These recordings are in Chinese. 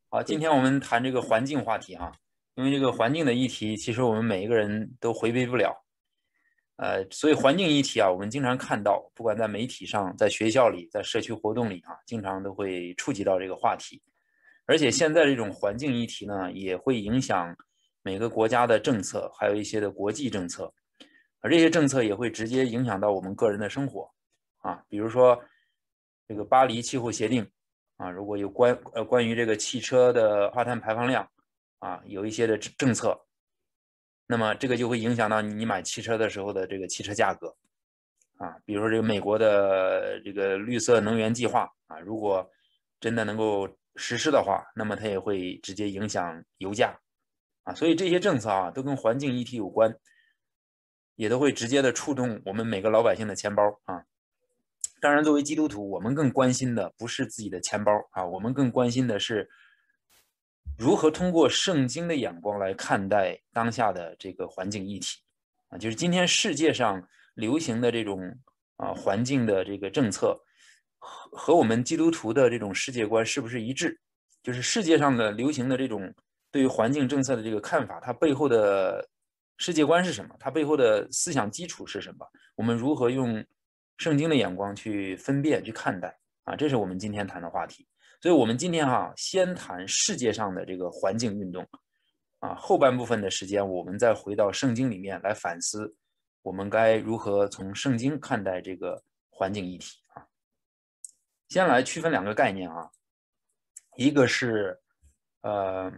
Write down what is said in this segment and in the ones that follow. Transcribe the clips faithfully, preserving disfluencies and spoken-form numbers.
好，今天我们谈这个环境话题哈，因为这个环境的议题，其实我们每一个人都回避不了，呃，所以环境议题啊，我们经常看到，不管在媒体上、在学校里、在社区活动里啊，经常都会触及到这个话题。而且现在这种环境议题呢，也会影响每个国家的政策，还有一些的国际政策，而这些政策也会直接影响到我们个人的生活啊，比如说这个巴黎气候协定。啊，如果有关呃关于这个汽车的二碳排放量啊，有一些的政策，那么这个就会影响到你买汽车的时候的这个汽车价格啊。比如说这个美国的这个绿色能源计划啊，如果真的能够实施的话，那么它也会直接影响油价啊。所以这些政策啊，都跟环境议题有关，也都会直接的触动我们每个老百姓的钱包啊。当然，作为基督徒，我们更关心的不是自己的钱包啊，我们更关心的是如何通过圣经的眼光来看待当下的这个环境议题啊，就是今天世界上流行的这种啊环境的这个政策和和我们基督徒的这种世界观是不是一致？就是世界上的流行的这种对于环境政策的这个看法，它背后的世界观是什么？它背后的思想基础是什么？我们如何用圣经的眼光去分辨、去看待啊？这是我们今天谈的话题。所以，我们今天哈、啊、先谈世界上的这个环境运动啊，后半部分的时间我们再回到圣经里面来反思，我们该如何从圣经看待这个环境议题啊？先来区分两个概念啊，一个是呃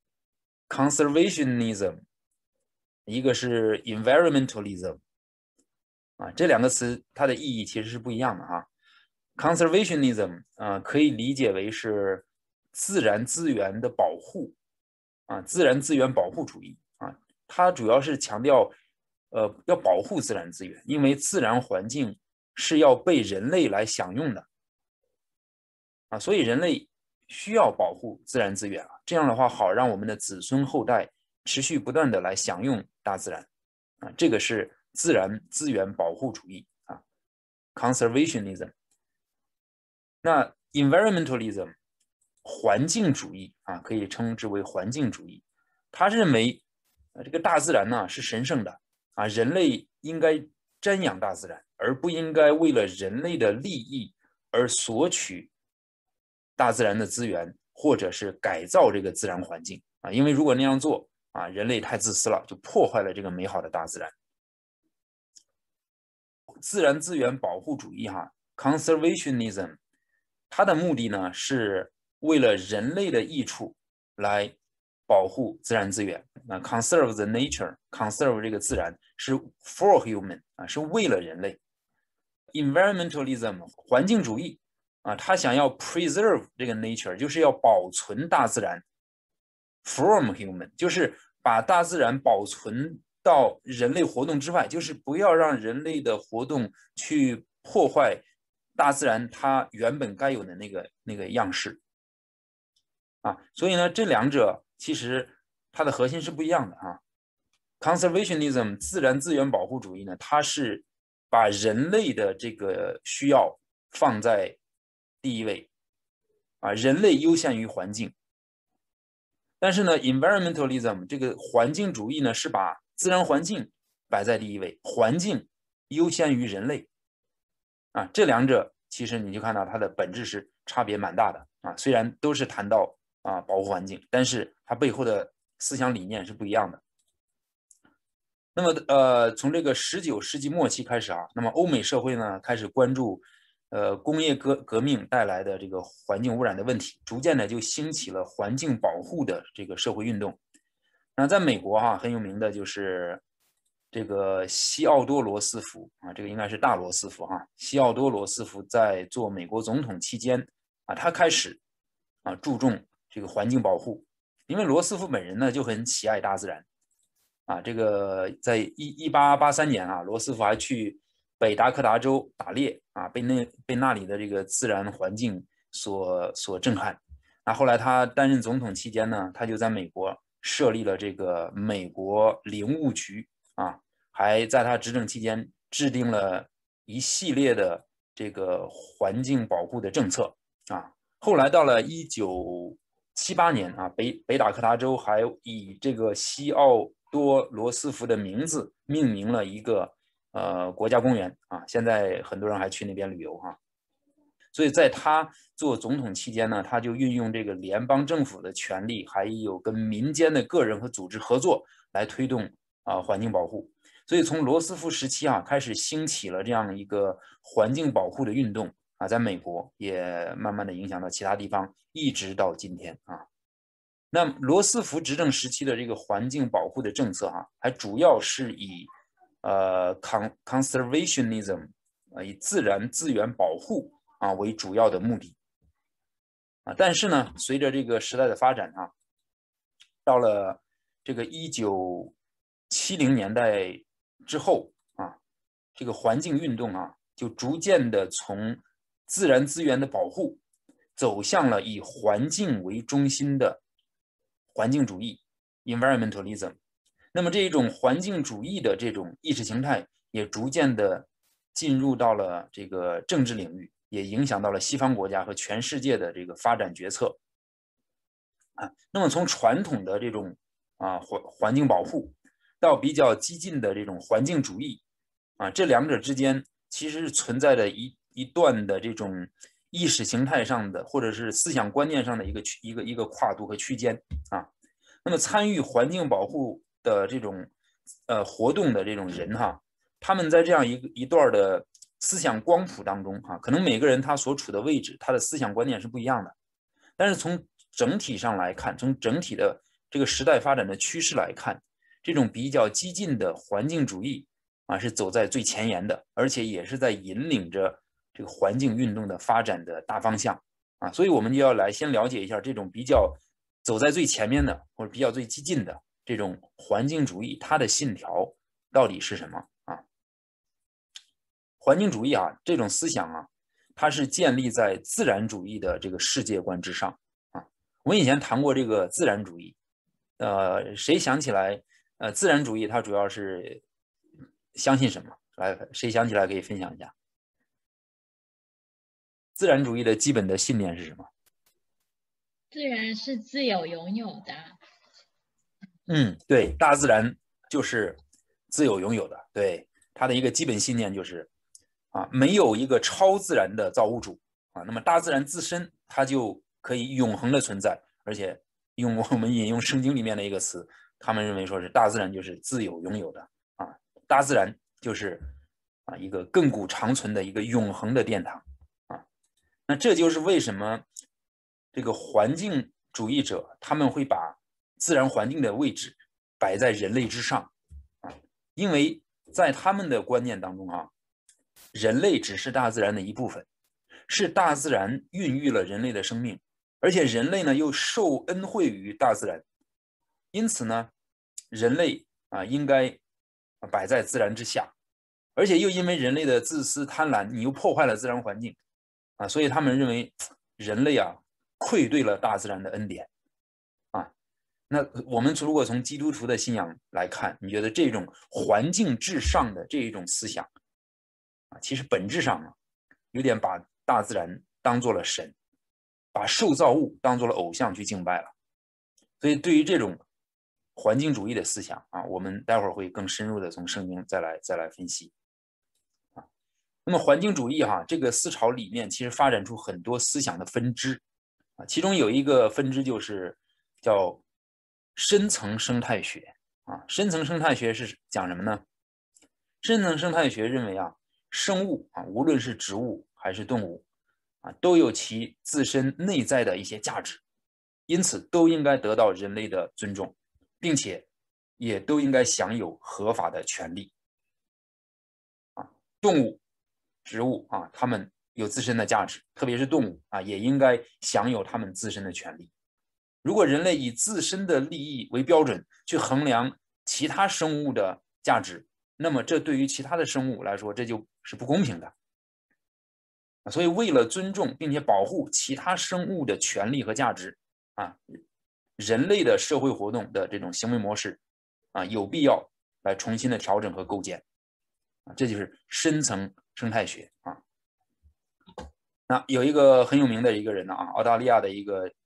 conservationism，一个是 environmentalism 啊，这两个词它的意义其实是不一样的哈。conservationism 啊，可以理解为是自然资源的保护啊，自然资源保护主义啊，它主要是强调呃要保护自然资源，因为自然环境是要被人类来享用的啊，所以人类需要保护自然资源啊，这样的话好让我们的子孙后代持续不断的来享用大自然啊，这个是自然资源保护主义啊 ，conservationism。那 environmentalism 环境主义啊，可以称之为环境主义。他认为，呃，这个大自然呢是神圣的啊，人类应该瞻仰大自然，而不应该为了人类的利益而索取大自然的资源，或者是改造这个自然环境啊。因为如果那样做啊，人类太自私了，就破坏了这个美好的大自然。自然资源保护主义哈 （conservationism），它的目的呢是为了人类的益处来保护自然资源。那 conserve the nature，conserve 这个自然是 for human 啊，是为了人类。environmentalism 环境主义啊，他想要 preserve 这个 nature，就是要保存大自然 from human，就是把大自然保存到人类活动之外，就是不要让人类的活动去破坏大自然它原本该有的那个那个样式啊。所以呢，这两者其实它的核心是不一样的啊。conservationism 自然资源保护主义呢，它是把人类的这个需要放在第一位啊，人类优先于环境。但是呢，environmentalism 这个环境主义呢，是把自然环境摆在第一位，环境优先于人类啊。这两者其实你就看到它的本质是差别蛮大的啊。虽然都是谈到啊保护环境，但是它背后的思想理念是不一样的。那么呃，从这个十九世纪末期开始啊，那么欧美社会呢开始关注呃工业革革命带来的这个环境污染的问题，逐渐的就兴起了环境保护的这个社会运动。那在美国哈、啊、很有名的就是这个西奥多罗斯福啊，这个应该是大罗斯福哈、啊。西奥多罗斯福在做美国总统期间啊，他开始啊注重这个环境保护，因为罗斯福本人呢就很喜爱大自然。啊，这个在一一八八三年啊，罗斯福还去北达科达州打猎啊，被那被那里的这个自然环境所所震撼。那后来他担任总统期间呢，他就在美国设立了这个美国林务局啊，还在他执政期间制定了一系列的这个环境保护的政策啊。后来到了一九七八年啊，北北达科他州还以这个西奥多罗斯福的名字命名了一个呃国家公园啊，现在很多人还去那边旅游哈、啊。所以在他做总统期间呢，他就运用这个联邦政府的权力，还有跟民间的个人和组织合作来推动啊环境保护。所以从罗斯福时期啊开始兴起了这样一个环境保护的运动啊，在美国也慢慢的影响到其他地方，一直到今天啊。那罗斯福执政时期的这个环境保护的政策哈、啊，还主要是以呃 conservationism 啊，以自然资源保护啊为主要的目的啊。但是呢，随着这个时代的发展啊，到了这个一九七零年代之后啊，这个环境运动啊，就逐渐的从自然资源的保护走向了以环境为中心的环境主义 environmentalism。那么这一种环境主义的这种意识形态也逐渐的进入到了这个政治领域，也影响到了西方国家和全世界的这个发展决策啊。那么从传统的这种啊环环境保护到比较激进的这种环境主义啊，这两者之间其实是存在着一一段的这种意识形态上的或者是思想观念上的一个一个一个跨度和区间啊。那么参与环境保护的这种呃活动的这种人哈，他们在这样一个一段的思想光谱当中哈，可能每个人他所处的位置，他的思想观念是不一样的，但是从整体上来看，从整体的这个时代发展的趋势来看，这种比较激进的环境主义啊是走在最前沿的，而且也是在引领着这个环境运动的发展的大方向啊，所以我们就要来先了解一下这种比较走在最前面的或者比较最激进的这种环境主义，它的信条到底是什么啊？环境主义啊，这种思想啊，它是建立在自然主义的这个世界观之上啊。我们以前谈过这个自然主义，呃，谁想起来？呃，自然主义它主要是相信什么？来，谁想起来可以分享一下？自然主义的基本的信念是什么？ 自然是自有拥有的。 嗯，对，大自然就是自有拥有的。对，它的一个基本信念就是啊，没有一个超自然的造物主啊，那么大自然自身它就可以永恒的存在，而且用我们引用圣经里面的一个词，他们认为说是大自然就是自有拥有的啊，大自然就是啊一个亘古长存的一个永恒的殿堂啊。那这就是为什么这个环境主义者他们会把自然环境的位置摆在人类之上啊，因为在他们的观念当中啊，人类只是大自然的一部分，是大自然孕育了人类的生命，而且人类呢又受恩惠于大自然，因此呢，人类啊应该摆在自然之下，而且又因为人类的自私贪婪，你又破坏了自然环境啊，所以他们认为人类啊愧对了大自然的恩典啊。那我们如果从基督徒的信仰来看，你觉得这种环境至上的这一种思想啊，其实本质上啊，有点把大自然当做了神，把受造物当做了偶像去敬拜了。所以对于这种环境主义的思想啊，我们待会儿会更深入的从圣经再来再来分析啊。那么环境主义哈、啊，这个思潮里面其实发展出很多思想的分支啊，其中有一个分支就是叫深层生态学啊。深层生态学是讲什么呢？深层生态学认为啊，生物啊，无论是植物还是动物啊，都有其自身内在的一些价值，因此都应该得到人类的尊重，并且也都应该享有合法的权利啊。动物、植物啊，它们有自身的价值，特别是动物啊，也应该享有它们自身的权利。如果人类以自身的利益为标准去衡量其他生物的价值，那么这对于其他的生物来说，这就是不公平的。所以，为了尊重并且保护其他生物的权利和价值啊，人类的社会活动的这种行为模式啊，有必要来重新的调整和构建啊，这就是深层生态学啊。那有一个很有名的一个人呢啊，澳大利亚的一个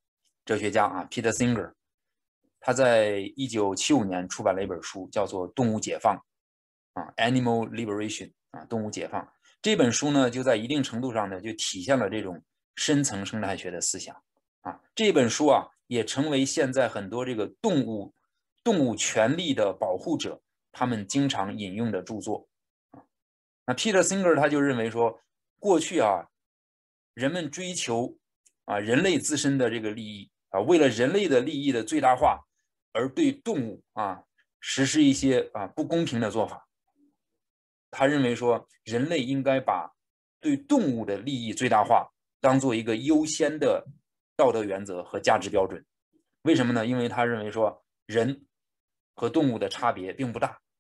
哲学家啊 Peter Singer， 他在一九七五年出版了一本书，叫做《动物解放》啊 ，Animal Liberation 啊，动物解放。这本书呢，就在一定程度上呢，就体现了这种深层生态学的思想啊。这本书啊，也成为现在很多这个动物动物权利的保护者他们经常引用的著作啊。那 Peter Singer 他就认为说，过去啊，人们追求啊人类自身的这个利益啊，为了人类的利益的最大化，而对动物啊实施一些啊不公平的做法。他认为说，人类应该把对动物的利益最大化当做一个优先的道德原则和价值标准。为什么呢？因为他认为说，人和动物的差别并不大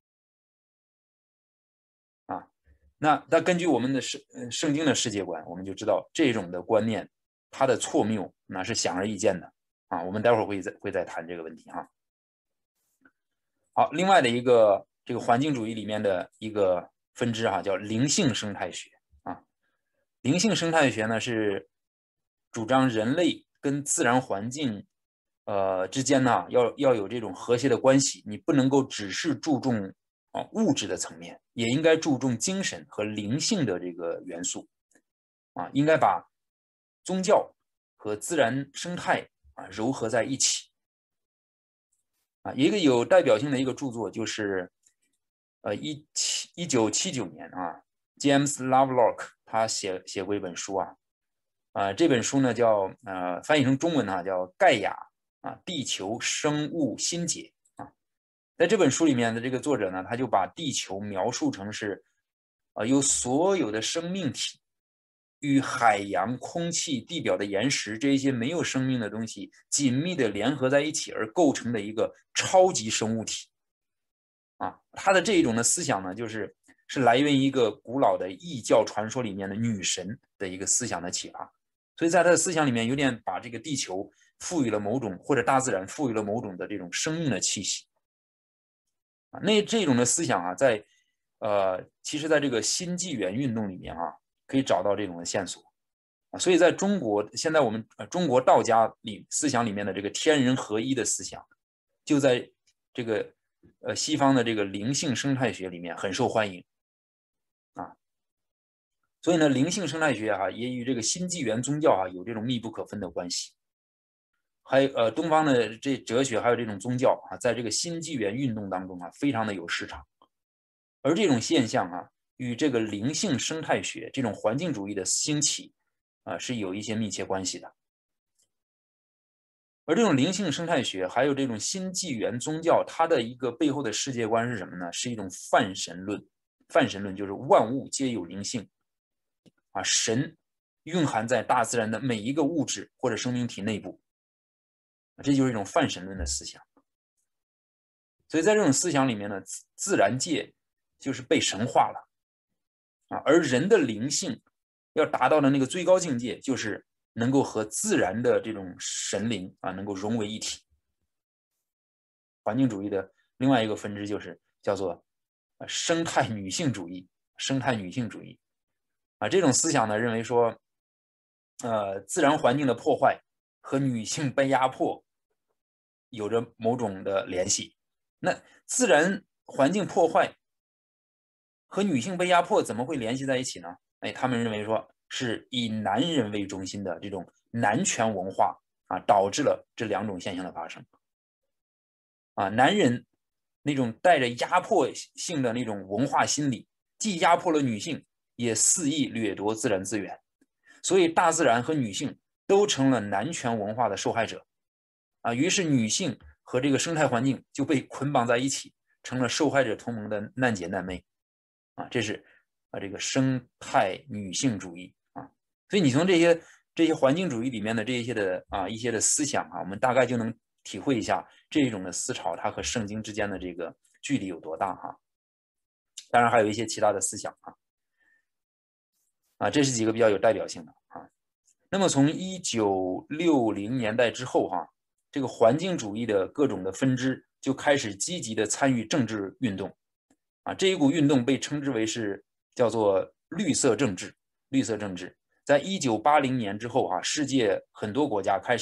啊。那那根据我们的圣圣经的世界观，我们就知道这种的观念它的错谬那是显而易见的啊。我们待会儿会再会再谈这个问题哈。好，另外的一个这个环境主义里面的一个分支哈，叫灵性生态学啊。灵性生态学呢是主张人类跟自然环境呃之间呢要要有这种和谐的关系，你不能够只是注重啊物质的层面，也应该注重精神和灵性的这个元素啊，应该把宗教和自然生态啊糅合在一起。啊，一个有代表性的一个著作就是，呃，一七一九七九年啊 ，James Lovelock 他写写过一本书啊，啊、呃，这本书呢叫呃翻译成中文呢、啊、叫《盖亚啊地球生物新解》啊，在这本书里面的这个作者呢，他就把地球描述成是，啊、呃，由所有的生命体与海洋、空气、地表的岩石这些没有生命的东西紧密的联合在一起而构成的一个超级生物体啊。他的这一种的思想呢，就是是来源于一个古老的异教传说里面的女神的一个思想的启发，所以在他的思想里面有点把这个地球赋予了某种或者大自然赋予了某种的这种生命的气息啊。那这种的思想啊，在呃，其实在这个新纪元运动里面啊。可以找到这种的线索啊，所以在中国，现在我们呃中国道家里思想里面的这个天人合一的思想，就在这个呃西方的这个灵性生态学里面很受欢迎啊。所以呢，灵性生态学啊，也与这个新纪元宗教啊有这种密不可分的关系。还有呃，东方的这哲学还有这种宗教啊，在这个新纪元运动当中啊，非常的有市场。而这种现象啊，与这个灵性生态学这种环境主义的兴起啊是有一些密切关系的。而这种灵性生态学还有这种新纪元宗教，它的一个背后的世界观是什么呢？是一种泛神论。泛神论就是万物皆有灵性啊，神蕴含在大自然的每一个物质或者生命体内部，这就是一种泛神论的思想。所以在这种思想里面呢，自然界就是被神化了啊，而人的灵性要达到的那个最高境界，就是能够和自然的这种神灵啊能够融为一体。环境主义的另外一个分支就是叫做生态女性主义。生态女性主义啊，这种思想呢认为说，呃，自然环境的破坏和女性被压迫有着某种的联系。那自然环境破坏和女性被压迫怎么会联系在一起呢？哎，他们认为说是以男人为中心的这种男权文化啊，导致了这两种现象的发生。啊，男人那种带着压迫性的那种文化心理，既压迫了女性，也肆意掠夺自然资源，所以大自然和女性都成了男权文化的受害者。啊，于是女性和这个生态环境就被捆绑在一起，成了受害者同盟的难姐难妹。啊，这是啊这个生态女性主义啊。所以你从这些这些环境主义里面的这一些的啊一些的思想啊，我们大概就能体会一下这种的思潮它和圣经之间的这个距离有多大哈。当然还有一些其他的思想啊。啊，这是几个比较有代表性的啊。那么从一九六零年代之后哈，这个环境主义的各种的分支就开始积极的参与政治运动啊。这一股运动被称之为是叫做绿色政治。绿色政治在一九八零年之后啊，世界很多国家开始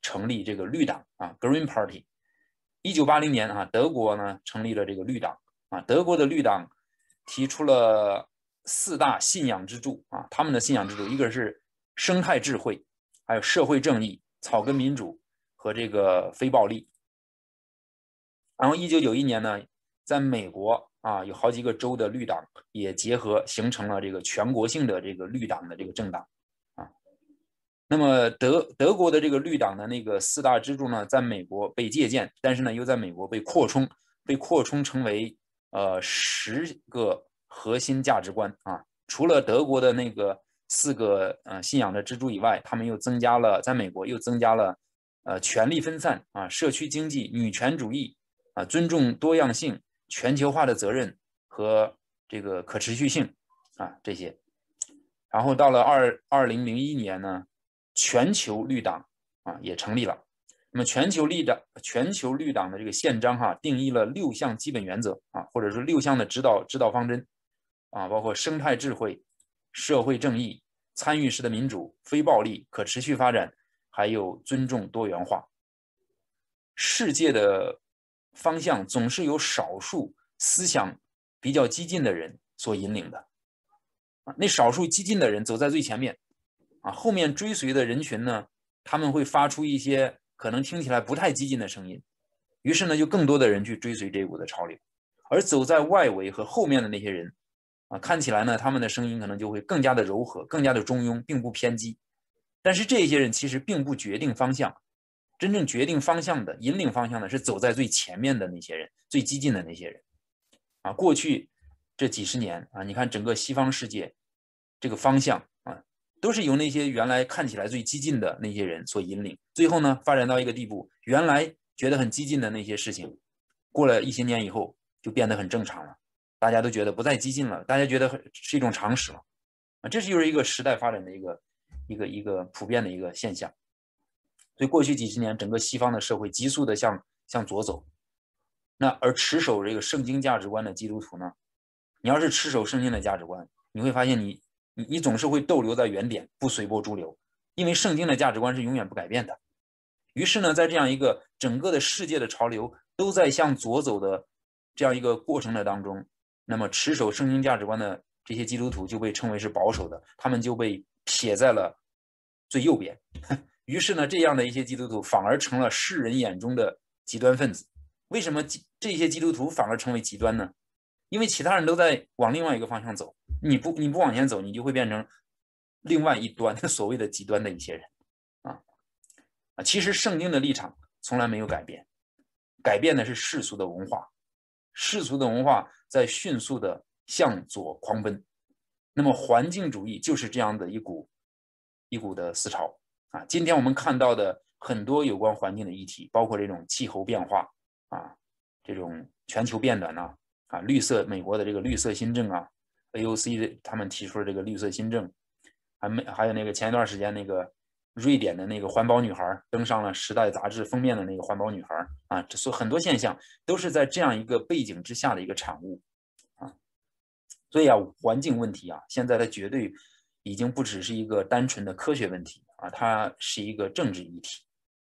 成立这个绿党啊 ，Green Party。一九八零年啊，德国呢成立了这个绿党啊，德国的绿党提出了四大信仰支柱啊，他们的信仰支柱一个是生态智慧，还有社会正义、草根民主和这个非暴力。然后一九九一年呢，在美国啊，有好几个州的绿党也结合形成了这个全国性的这个绿党的这个政党啊。那么德德国的这个绿党的那个四大支柱呢，在美国被借鉴，但是呢又在美国被扩充，被扩充成为呃十个核心价值观啊。除了德国的那个四个呃信仰的支柱以外，他们又增加了，在美国又增加了呃权力分散啊、社区经济、女权主义啊、尊重多样性、全球化的责任和这个可持续性啊这些。然后到了二二零零一年呢，全球绿党啊也成立了。那么全球绿党全球绿党的这个宪章哈、啊，定义了六项基本原则啊，或者说六项的指导指导方针啊，包括生态智慧、社会正义、参与式的民主、非暴力、可持续发展，还有尊重多元化。世界的方向总是由少数思想比较激进的人所引领的啊，那少数激进的人走在最前面啊，后面追随的人群呢，他们会发出一些可能听起来不太激进的声音，于是呢，就更多的人去追随这股的潮流，而走在外围和后面的那些人啊，看起来呢，他们的声音可能就会更加的柔和，更加的中庸，并不偏激。但是这些人其实并不决定方向，真正决定方向的、引领方向的是走在最前面的那些人，最激进的那些人啊。过去这几十年啊，你看整个西方世界这个方向啊，都是由那些原来看起来最激进的那些人所引领，最后呢，发展到一个地步，原来觉得很激进的那些事情，过了一些年以后就变得很正常了，大家都觉得不再激进了，大家觉得是一种常识了啊，这就是一个时代发展的一个一个一个普遍的一个现象。所以过去几十年，整个西方的社会急速的向向左走，那而持守这个圣经价值观的基督徒呢，你要是持守圣经的价值观，你会发现你你你总是会逗留在原点，不随波逐流，因为圣经的价值观是永远不改变的。于是呢，在这样一个整个的世界的潮流都在向左走的这样一个过程的当中，那么持守圣经价值观的这些基督徒就被称为是保守的，他们就被撇在了最右边。于是呢，这样的一些基督徒反而成了世人眼中的极端分子。为什么这些基督徒反而成为极端呢？因为其他人都在往另外一个方向走，你不你不往前走，你就会变成另外一端所谓的极端的一些人啊啊！其实圣经的立场从来没有改变，改变的是世俗的文化，世俗的文化在迅速的向左狂奔。那么环境主义就是这样的一股一股的思潮啊！今天我们看到的很多有关环境的议题，包括这种气候变化啊，这种全球变暖呐。啊，绿色美国的这个绿色新政啊 ，A O C 的他们提出了这个绿色新政，还没还有那个前一段时间那个瑞典的那个环保女孩登上了《时代》杂志封面的那个环保女孩啊，这所很多现象都是在这样一个背景之下的一个产物啊。所以啊，环境问题啊，现在它绝对已经不只是一个单纯的科学问题啊，它是一个政治议题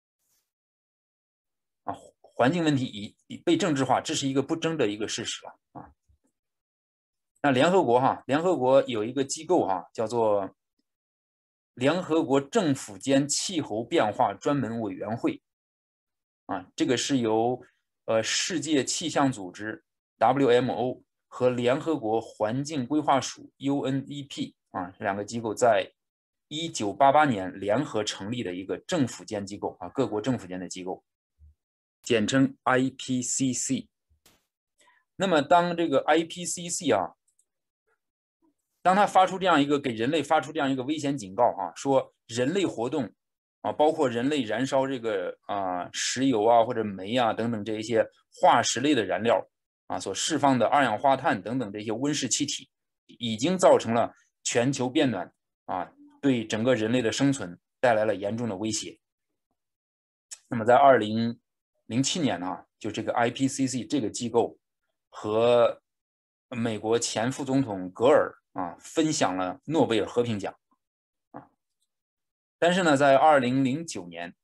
啊。环境问题已已被政治化，这是一个不争的一个事实了啊。那联合国哈，联合国有一个机构哈，叫做联合国政府间气候变化专门委员会啊，这个是由呃世界气象组织 W M O 和联合国环境规划署 U N E P 啊这两个机构在一九八八年联合成立的一个政府间机构啊，各国政府间的机构。简称 I P C C。 那么当这个 I P C C 啊，当它发出这样一个给人类发出这样一个危险警告啊，说人类活动啊，包括人类燃烧这个啊石油啊或者煤啊等等这一些化石类的燃料啊所释放的二氧化碳等等这些温室气体，已经造成了全球变暖啊，对整个人类的生存带来了严重的威胁。那么在二零零七年啊，就这个 I P C C 这个机构和美国前副总统格尔啊分享了诺贝尔和平奖啊。但是呢，在二零零九年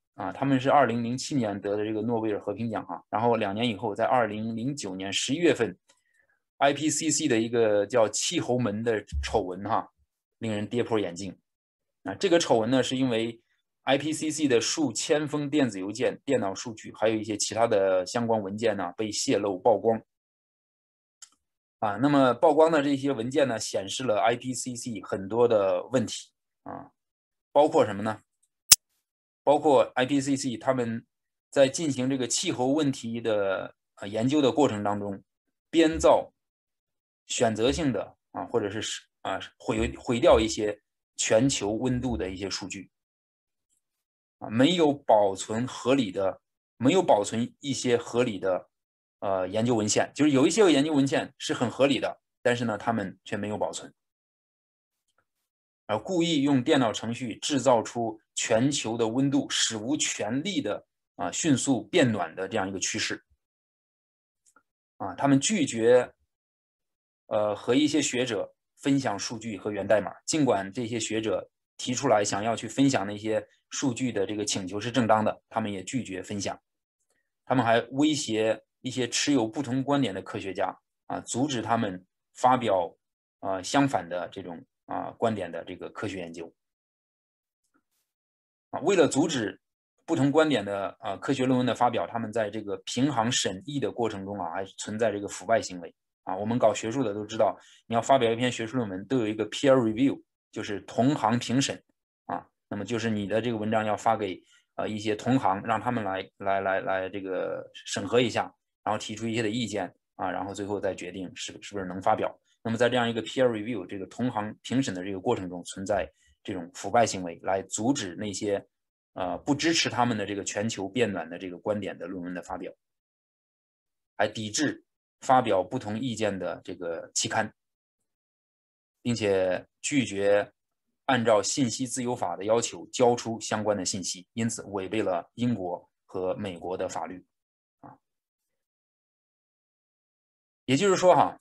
啊，他们是二零零七年得的这个诺贝尔和平奖哈，然后两年以后，在二零零九年十一月份 ，I P C C 的一个叫气候门的丑闻哈，令人跌破眼镜。啊，这个丑闻呢，是因为 I P C C 的数千封电子邮件、电脑数据，还有一些其他的相关文件呢，被泄露曝光。啊，那么曝光的这些文件呢，显示了 I P C C 很多的问题啊，包括什么呢？包括 I P C C 他们在进行这个气候问题的呃研究的过程当中，编造选择性的啊，或者是啊毁毁掉一些全球温度的一些数据啊，没有保存合理的，没有保存一些合理的呃研究文献，就是有一些研究文献是很合理的，但是呢，他们却没有保存。而故意用电脑程序制造出全球的温度史无前例的啊迅速变暖的这样一个趋势啊，他们拒绝呃和一些学者分享数据和源代码，尽管这些学者提出来想要去分享那些数据的这个请求是正当的，他们也拒绝分享。他们还威胁一些持有不同观点的科学家啊，阻止他们发表啊相反的这种啊观点的这个科学研究啊，为了阻止不同观点的啊科学论文的发表，他们在这个平行审议的过程中啊，还存在这个腐败行为啊。我们搞学术的都知道，你要发表一篇学术论文，都有一个 peer review， 就是同行评审啊。那么就是你的这个文章要发给呃一些同行，让他们来来来来这个审核一下，然后提出一些的意见啊，然后最后再决定是是不是能发表。那么在这样一个 peer review 这个同行评审的这个过程中，存在这种腐败行为，来阻止那些呃不支持他们的这个全球变暖的这个观点的论文的发表，还抵制发表不同意见的这个期刊，并且拒绝按照信息自由法的要求交出相关的信息，因此违背了英国和美国的法律啊。也就是说哈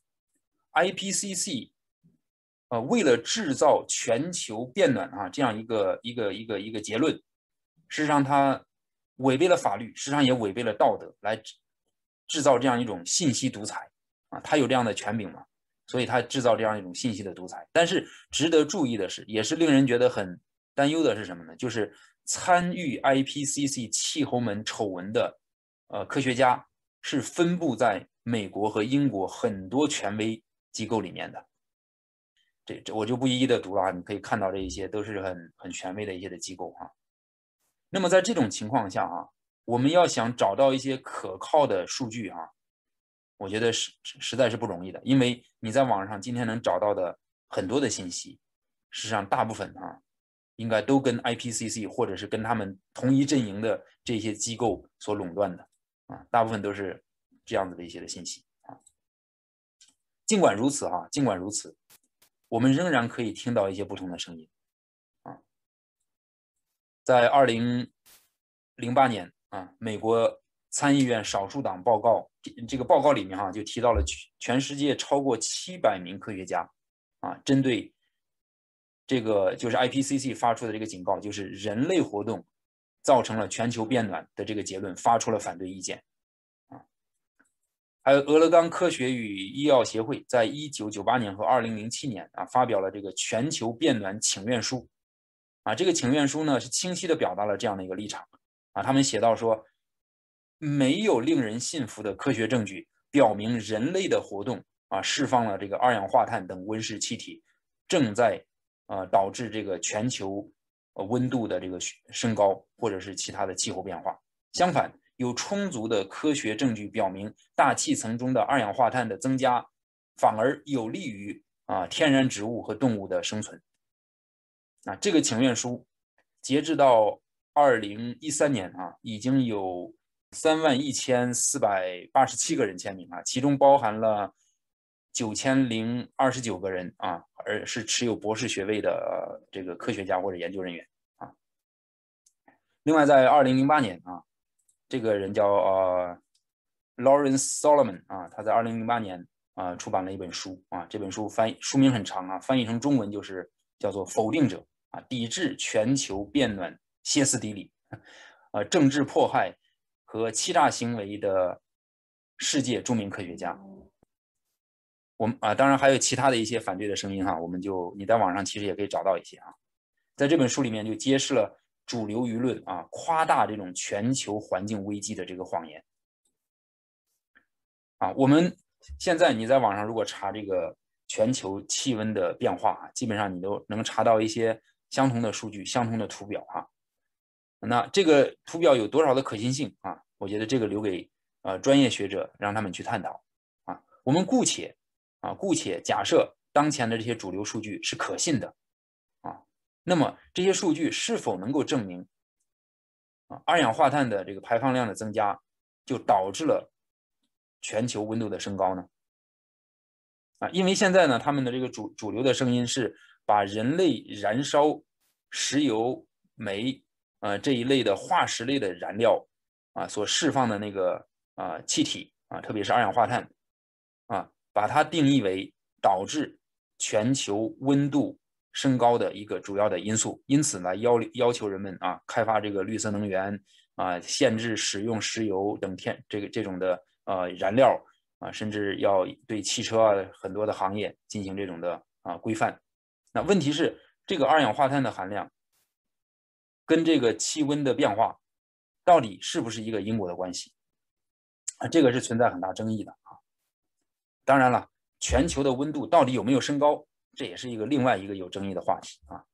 ，I P C C 呃为了制造全球变暖啊这样一个一个一个一个结论，事实上它违背了法律，实际上也违背了道德，来制造这样一种信息独裁啊，它有这样的权柄吗？所以它制造这样一种信息的独裁。但是值得注意的是，也是令人觉得很担忧的是什么呢？就是参与 I P C C 气候门丑闻的呃科学家是分布在美国和英国很多权威机构里面的。这这我就不一一的读了啊，你可以看到这一些都是很很权威的一些的机构哈。那么在这种情况下啊，我们要想找到一些可靠的数据啊，我觉得是实在是不容易的，因为你在网上今天能找到的很多的信息，实际上大部分啊，应该都跟 I P C C 或者是跟他们同一阵营的这些机构所垄断的啊，大部分都是这样子的一些的信息啊。尽管如此啊，尽管如此，我们仍然可以听到一些不同的声音啊。在二零零八年啊，美国参议院少数党报告，这个报告里面哈、啊、就提到了全世界超过七百名科学家啊，针对这个就是 I P C C 发出的这个警告，就是人类活动造成了全球变暖的这个结论，发出了反对意见啊。还有俄勒冈科学与医药协会在一九九八年和二零零七年啊发表了这个全球变暖请愿书啊，这个请愿书呢是清晰的表达了这样的一个立场啊，他们写到说，没有令人信服的科学证据表明人类的活动啊释放了这个二氧化碳等温室气体，正在呃导致这个全球呃温度的这个升高或者是其他的气候变化。相反，有充足的科学证据表明，大气层中的二氧化碳的增加反而有利于啊天然植物和动物的生存。啊，这个请愿书截至到二零一三年啊，已经有三万一千四百八十七个人签名啊，其中包含了九千零二十九个人啊，而是持有博士学位的、呃、这个科学家或者研究人员啊。另外，在二零零八年啊，这个人叫呃 Lawrence Solomon 啊，他在二零零八年啊出版了一本书啊，这本书翻译书名很长啊，翻译成中文就是叫做《否定者》啊，抵制全球变暖歇斯底里呃政治迫害和欺诈行为的世界著名科学家。我们啊，当然还有其他的一些反对的声音哈，我们就你在网上其实也可以找到一些啊。在这本书里面就揭示了主流舆论啊夸大这种全球环境危机的这个谎言啊。我们现在你在网上如果查这个全球气温的变化，基本上你都能查到一些相同的数据、相同的图表哈。那这个图表有多少的可信性啊？我觉得这个留给呃专业学者让他们去探讨啊。我们姑且啊姑且假设当前的这些主流数据是可信的啊，那么这些数据是否能够证明啊二氧化碳的这个排放量的增加就导致了全球温度的升高呢？啊，因为现在呢，他们的这个主主流的声音是把人类燃烧石油、煤，呃这一类的化石类的燃料啊所释放的那个啊气体啊，特别是二氧化碳啊，把它定义为导致全球温度升高的一个主要的因素，因此呢，要要求人们啊开发这个绿色能源啊，限制使用石油等天这个这种的呃燃料。啊，甚至要对汽车啊很多的行业进行这种的啊规范。那问题是，这个二氧化碳的含量跟这个气温的变化到底是不是一个因果的关系？啊，这个是存在很大争议的啊。当然了，全球的温度到底有没有升高，这也是一个另外一个有争议的话题啊。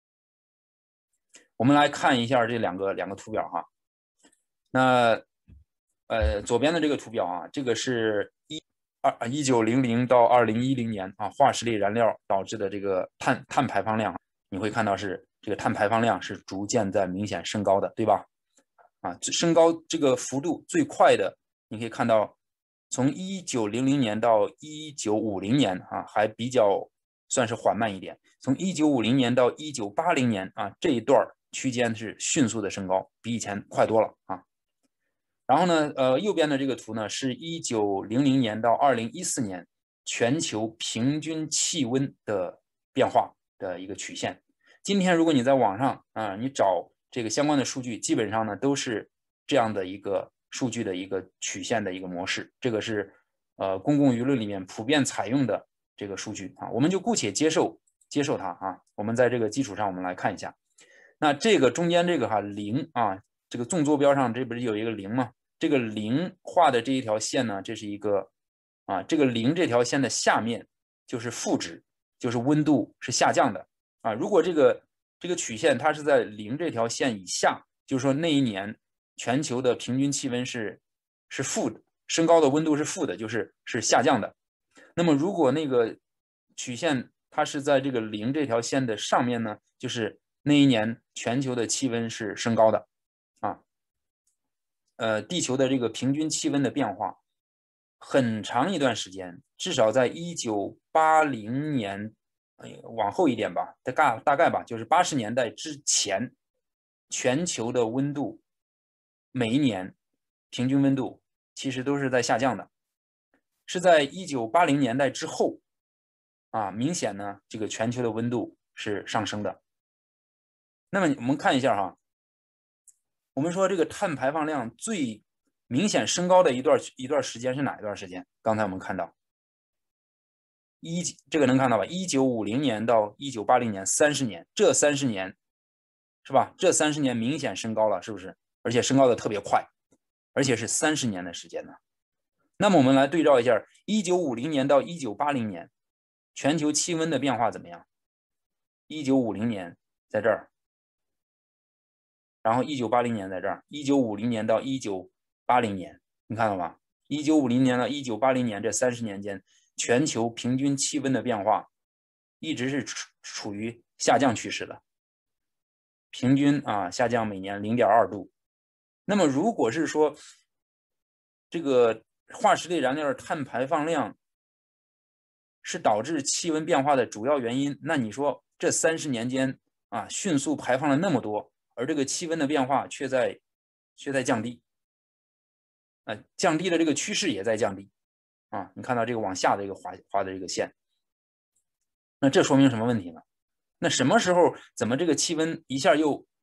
我们来看一下这两个两个图表哈。那呃，左边的这个图表啊，这个是一二一九零零到二零一零年啊，化石类燃料导致的这个碳碳排放量，你会看到是这个碳排放量是逐渐在明显升高的，对吧？啊，升高这个幅度最快的，你可以看到，从一九零零年到一九五零年啊，还比较算是缓慢一点。从一九五零年到一九八零年啊，这一段区间是迅速的升高，比以前快多了啊。然后呢，呃，右边的这个图呢，是一九零零年到二零一四年全球平均气温的变化的一个曲线。今天如果你在网上啊，你找这个相关的数据，基本上呢都是这样的一个数据的一个曲线的一个模式。这个是呃公共舆论里面普遍采用的这个数据啊，我们就姑且接受接受它啊。我们在这个基础上，我们来看一下，那这个中间这个哈零啊，这个纵坐标上这不是有一个零吗？这个零画的这一条线呢，这是一个啊，这个零这条线的下面就是负值，就是温度是下降的啊。如果这个这个曲线它是在零这条线以下，就是说那一年全球的平均气温是是负的，升高的温度是负的，就是是下降的。那么如果那个曲线它是在这个零这条线的上面呢，就是那一年全球的气温是升高的啊。呃，地球的这个平均气温的变化，很长一段时间，至少在一九八零年，哎，往后一点吧，大概大概吧，就是八十年代之前，全球的温度每一年平均温度其实都是在下降的，是在一九八零年代之后，啊，明显呢，这个全球的温度是上升的。那么我们看一下哈。我们说这个碳排放量最明显升高的一段一段时间是哪一段时间？刚才我们看到一这个能看到吧？一九五零年到一九八零年，三十年，这三十年是吧？这三十年明显升高了，是不是？而且升高的特别快，而且是三十年的时间呢。那么我们来对照一下，一九五零年到一九八零年，全球气温的变化怎么样？一九五零年在这儿。然后一九八零年在这儿，一九五零年到一九八零年，你看到吗？一九五零年到一九八零年这三十年间，全球平均气温的变化一直是处处于下降趋势的，平均啊下降每年零点二度。那么如果是说这个化石类燃料碳排放量是导致气温变化的主要原因，那你说这三十年间啊迅速排放了那么多。而这个气温的变化却在却在降低，呃，降低的这个趋势也在降低，啊，你看到这个往下的一个划划的这个线，那这说明什么问题呢？那什么时候怎么这个气温一下又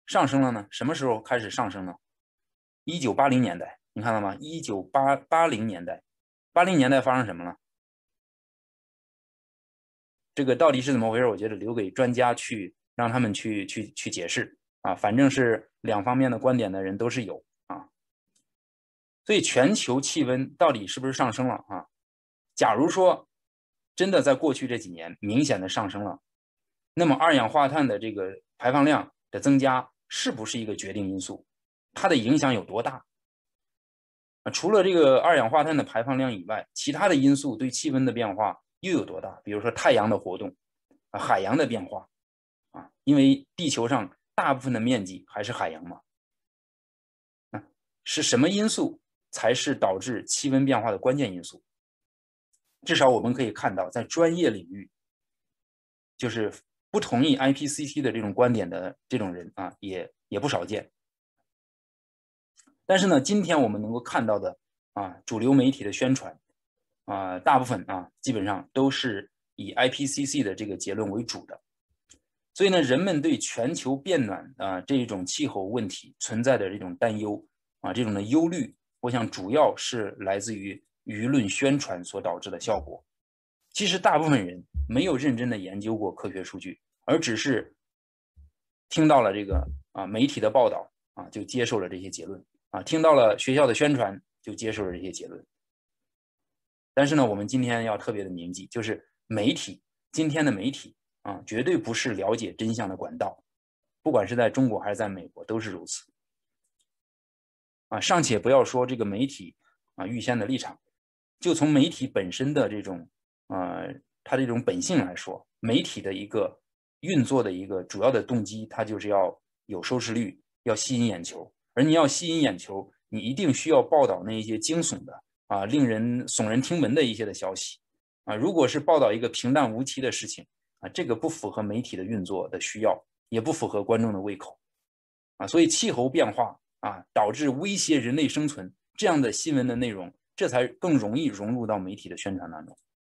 上升了呢？什么时候开始上升呢？一九八零年代，你看到吗？一九八零年代，八零年代发生什么了？这个到底是怎么回事？我觉得留给专家去让他们去去去解释啊。反正是两方面的观点的人都是有啊。所以全球气温到底是不是上升了啊？假如说真的在过去这几年明显的上升了，那么二氧化碳的这个排放量的增加是不是一个决定因素？它的影响有多大？啊，除了这个二氧化碳的排放量以外，其他的因素对气温的变化又有多大？比如说太阳的活动，啊，海洋的变化，啊，因为地球上大部分的面积还是海洋嘛，啊，是什么因素才是导致气温变化的关键因素？至少我们可以看到，在专业领域，就是不同意 I P C C 的这种观点的这种人啊，也也不少见。但是呢，今天我们能够看到的啊，主流媒体的宣传啊，大部分啊，基本上都是以 I P C C 的这个结论为主的。所以呢，人们对全球变暖啊这种气候问题存在的这种担忧啊，这种的忧虑，我想主要是来自于舆论宣传所导致的效果。其实大部分人没有认真的研究过科学数据，而只是听到了这个啊媒体的报道啊，就接受了这些结论啊，听到了学校的宣传就接受了这些结论。但是呢，我们今天要特别的铭记，就是媒体，今天的媒体啊，绝对不是了解真相的管道，不管是在中国还是在美国都是如此。啊，尚且不要说这个媒体啊预先的立场，就从媒体本身的这种呃它这种本性来说，媒体的一个运作的一个主要的动机，它就是要有收视率，要吸引眼球。而你要吸引眼球，你一定需要报道那一些惊悚的啊，令人耸人听闻的一些的消息啊。如果是报道一个平淡无奇的事情啊，这个不符合媒体的运作的需要，也不符合观众的胃口啊。所以气候变化啊，导致威胁人类生存这样的新闻的内容，这才更容易融入到媒体的宣传当中。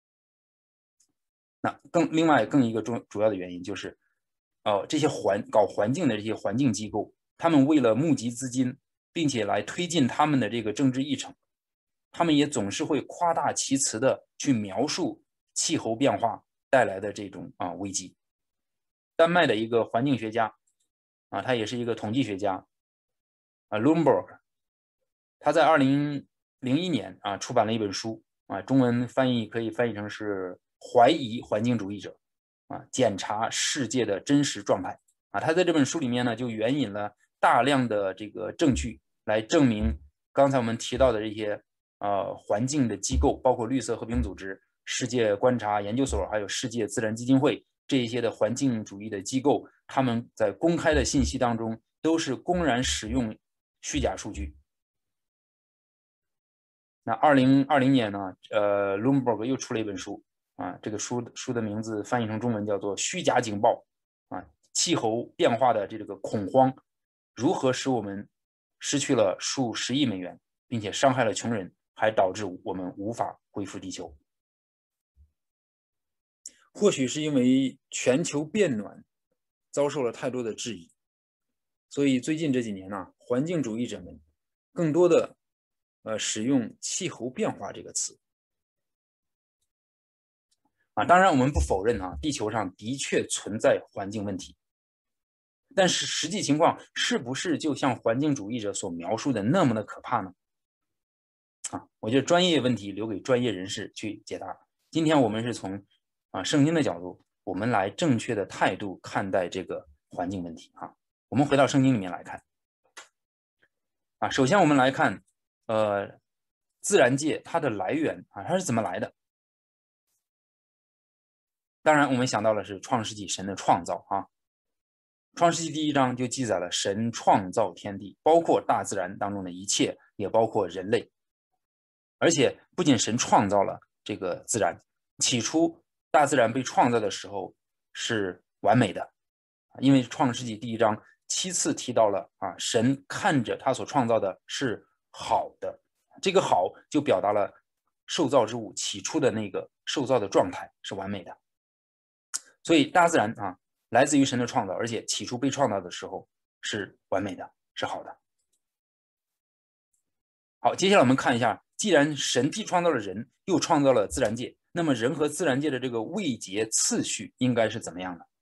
那更另外更一个重主要的原因就是，呃，这些环搞环境的这些环境机构，他们为了募集资金，并且来推进他们的这个政治议程，他们也总是会夸大其词的去描述气候变化带来的这种啊危机。丹麦的一个环境学家啊，他也是一个统计学家啊 ，Lundborg， 他在二零零一年啊出版了一本书啊，中文翻译可以翻译成是怀疑环境主义者啊，检查世界的真实状态啊。他在这本书里面呢，就援引了大量的这个证据来证明刚才我们提到的这些呃环境的机构，包括绿色和平组织、世界观察研究所，还有世界自然基金会这一些的环境主义的机构，他们在公开的信息当中都是公然使用虚假数据。那二零二零年呢，呃 ，Lundborg 又出了一本书啊，这个书书的名字翻译成中文叫做《虚假警报》啊，气候变化的这个恐慌如何使我们失去了数十亿美元，并且伤害了穷人，还导致我们无法恢复地球。或许是因为全球变暖遭受了太多的质疑，所以最近这几年呢、啊，环境主义者们更多的呃使用气候变化这个词啊。当然，我们不否认啊，地球上的确存在环境问题，但是实际情况是不是就像环境主义者所描述的那么的可怕呢？啊，我觉得专业问题留给专业人士去解答。今天我们是从啊圣经的角度，我们来正确的态度看待这个环境问题啊。我们回到圣经里面来看啊，首先我们来看呃自然界它的来源啊，它是怎么来的？当然，我们想到的是创世纪神的创造啊。创世纪第一章就记载了神创造天地，包括大自然当中的一切，也包括人类。而且不仅神创造了这个自然，起初大自然被创造的时候是完美的，因为创世纪第一章七次提到了啊，神看着他所创造的是好的，这个好就表达了受造之物起初的那个受造的状态是完美的。所以大自然啊，来自于神的创造，而且起初被创造的时候是完美的，是好的。好，接下来我们看一下，既然神既创造了人，又创造了自然界，那么人和自然界的这个位阶次序应该是怎么样的？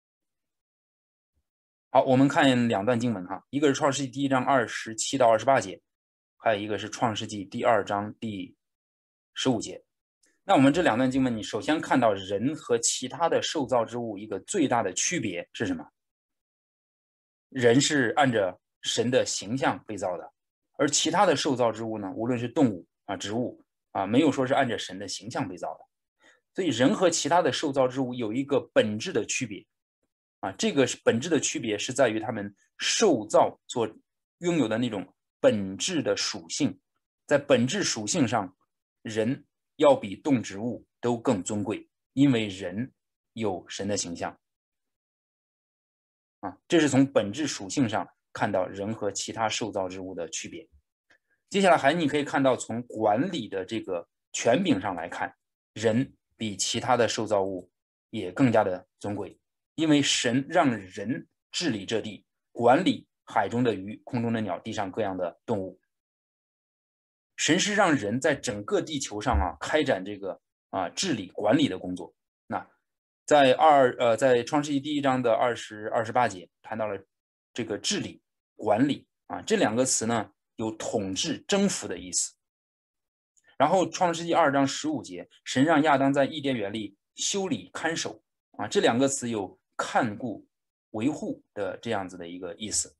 好，我们看两段经文哈，一个是创世纪第一章二十七到二十八节，还有一个是创世纪第二章第十五节。那我们这两段经文，你首先看到人和其他的受造之物一个最大的区别是什么？人是按着神的形象被造的，而其他的受造之物呢，无论是动物啊、植物啊，没有说是按着神的形象被造的。所以人和其他的受造之物有一个本质的区别啊，这个本质的区别是在于他们受造所拥有的那种本质的属性，在本质属性上，人要比动植物都更尊贵，因为人有神的形象啊，这是从本质属性上看到人和其他受造之物的区别。接下来还你可以看到，从管理的这个权柄上来看，人比其他的受造物也更加的尊贵，因为神让人治理这地，管理海中的鱼、空中的鸟、地上各样的动物。神是让人在整个地球上啊开展这个啊治理管理的工作。那在二呃在创世纪第一章的二十二十八节谈到了这个治理管理啊这两个词呢有统治征服的意思。然后创世纪二章十五节，神让亚当在伊甸园里修理看守啊这两个词有看顾维护的这样子的一个意思。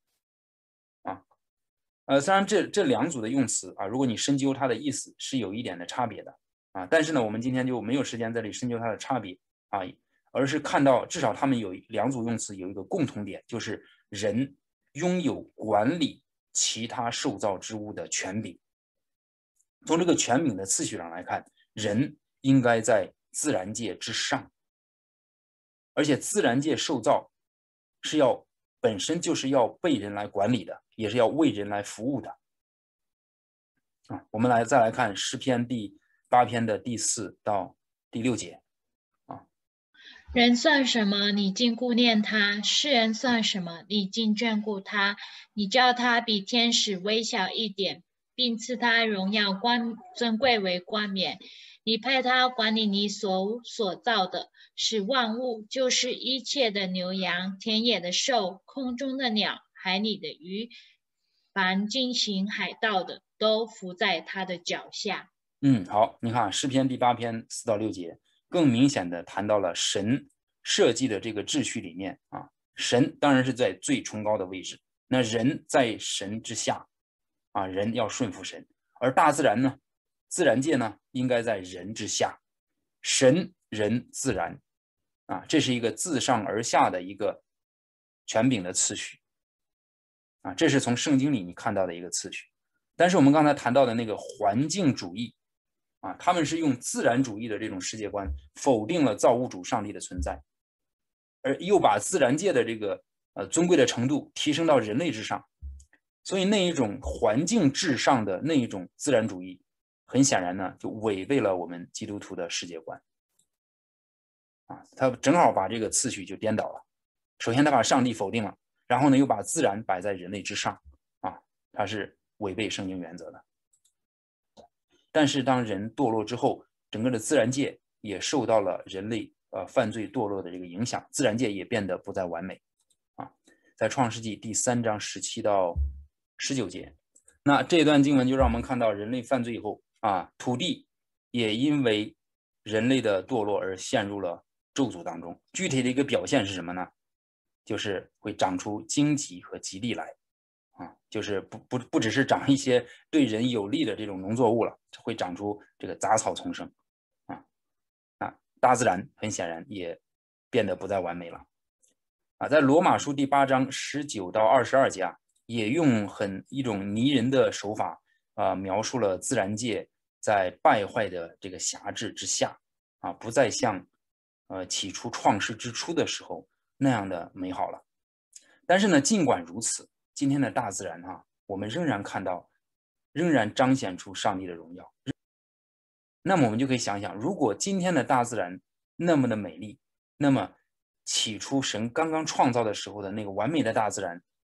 呃，虽然这这两组的用词啊，如果你深究它的意思是有一点的差别的啊，但是呢，我们今天就没有时间在这里深究它的差别啊，而是看到至少他们有两组用词有一个共同点，就是人拥有管理其他受造之物的权柄。从这个权柄的次序上来看，人应该在自然界之上，而且自然界受造是要本身就是要被人来管理的。也是要为人来服务的啊。我们来再来看诗篇第八篇的第四到第六节啊。 人算什么？你竟顾念他；世人算什么？你竟眷顾他？你叫他比天使微小一点，并赐他荣耀冠尊贵为冠冕。你派他管理你所所造的，使万物，就是一切的牛羊、田野的兽、空中的鸟、海里的鱼，凡经行海道的，都伏在他的脚下。 嗯，好，你看诗篇第八篇四到六节，更明显的谈到了神设计的这个秩序里面啊，神当然是在最崇高的位置，那人在神之下啊，人要顺服神，而大自然呢，自然界呢，应该在人之下，神人自然啊，这是一个自上而下的一个权柄的次序啊，这是从圣经里你看到的一个次序。但是我们刚才谈到的那个环境主义啊，他们是用自然主义的这种世界观否定了造物主上帝的存在，而又把自然界的这个呃尊贵的程度提升到人类之上，所以那一种环境至上的那一种自然主义，很显然呢就违背了我们基督徒的世界观啊，他正好把这个次序就颠倒了。首先他把上帝否定了，然后呢又把自然摆在人类之上啊，他是违背圣经原则的。但是当人堕落之后，整个的自然界也受到了人类呃犯罪堕落的这个影响，自然界也变得不再完美啊。在创世纪第三章十七到十九节，那这段经文就让我们看到人类犯罪以后啊，土地也因为人类的堕落而陷入了咒诅当中。具体的一个表现是什么呢？就是会长出荆棘和棘地来。啊，就是不不不只是长一些对人有利的这种农作物了，会长出这个杂草丛生，啊啊，大自然很显然也变得不再完美了，啊，在罗马书第八章十九到二十二节啊，也用很一种拟人的手法啊，描述了自然界在败坏的这个辖制之下啊，不再像呃起初创世之初的时候那样的美好了。但是呢，尽管如此，今天的大自然哈、啊，我们仍然看到，仍然彰显出上帝的荣耀。那么我们就可以想想，如果今天的大自然那么的美丽，那么起初神刚刚创造的时候的那个完美的大自然，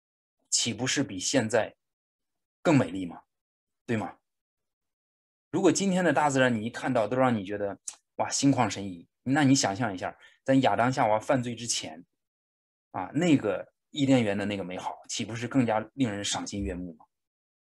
岂不是比现在更美丽吗？对吗？如果今天的大自然你一看到都让你觉得哇心旷神怡，那你想象一下，在亚当夏娃犯罪之前啊，那个伊甸园的那个美好，岂不是更加令人赏心悦目吗？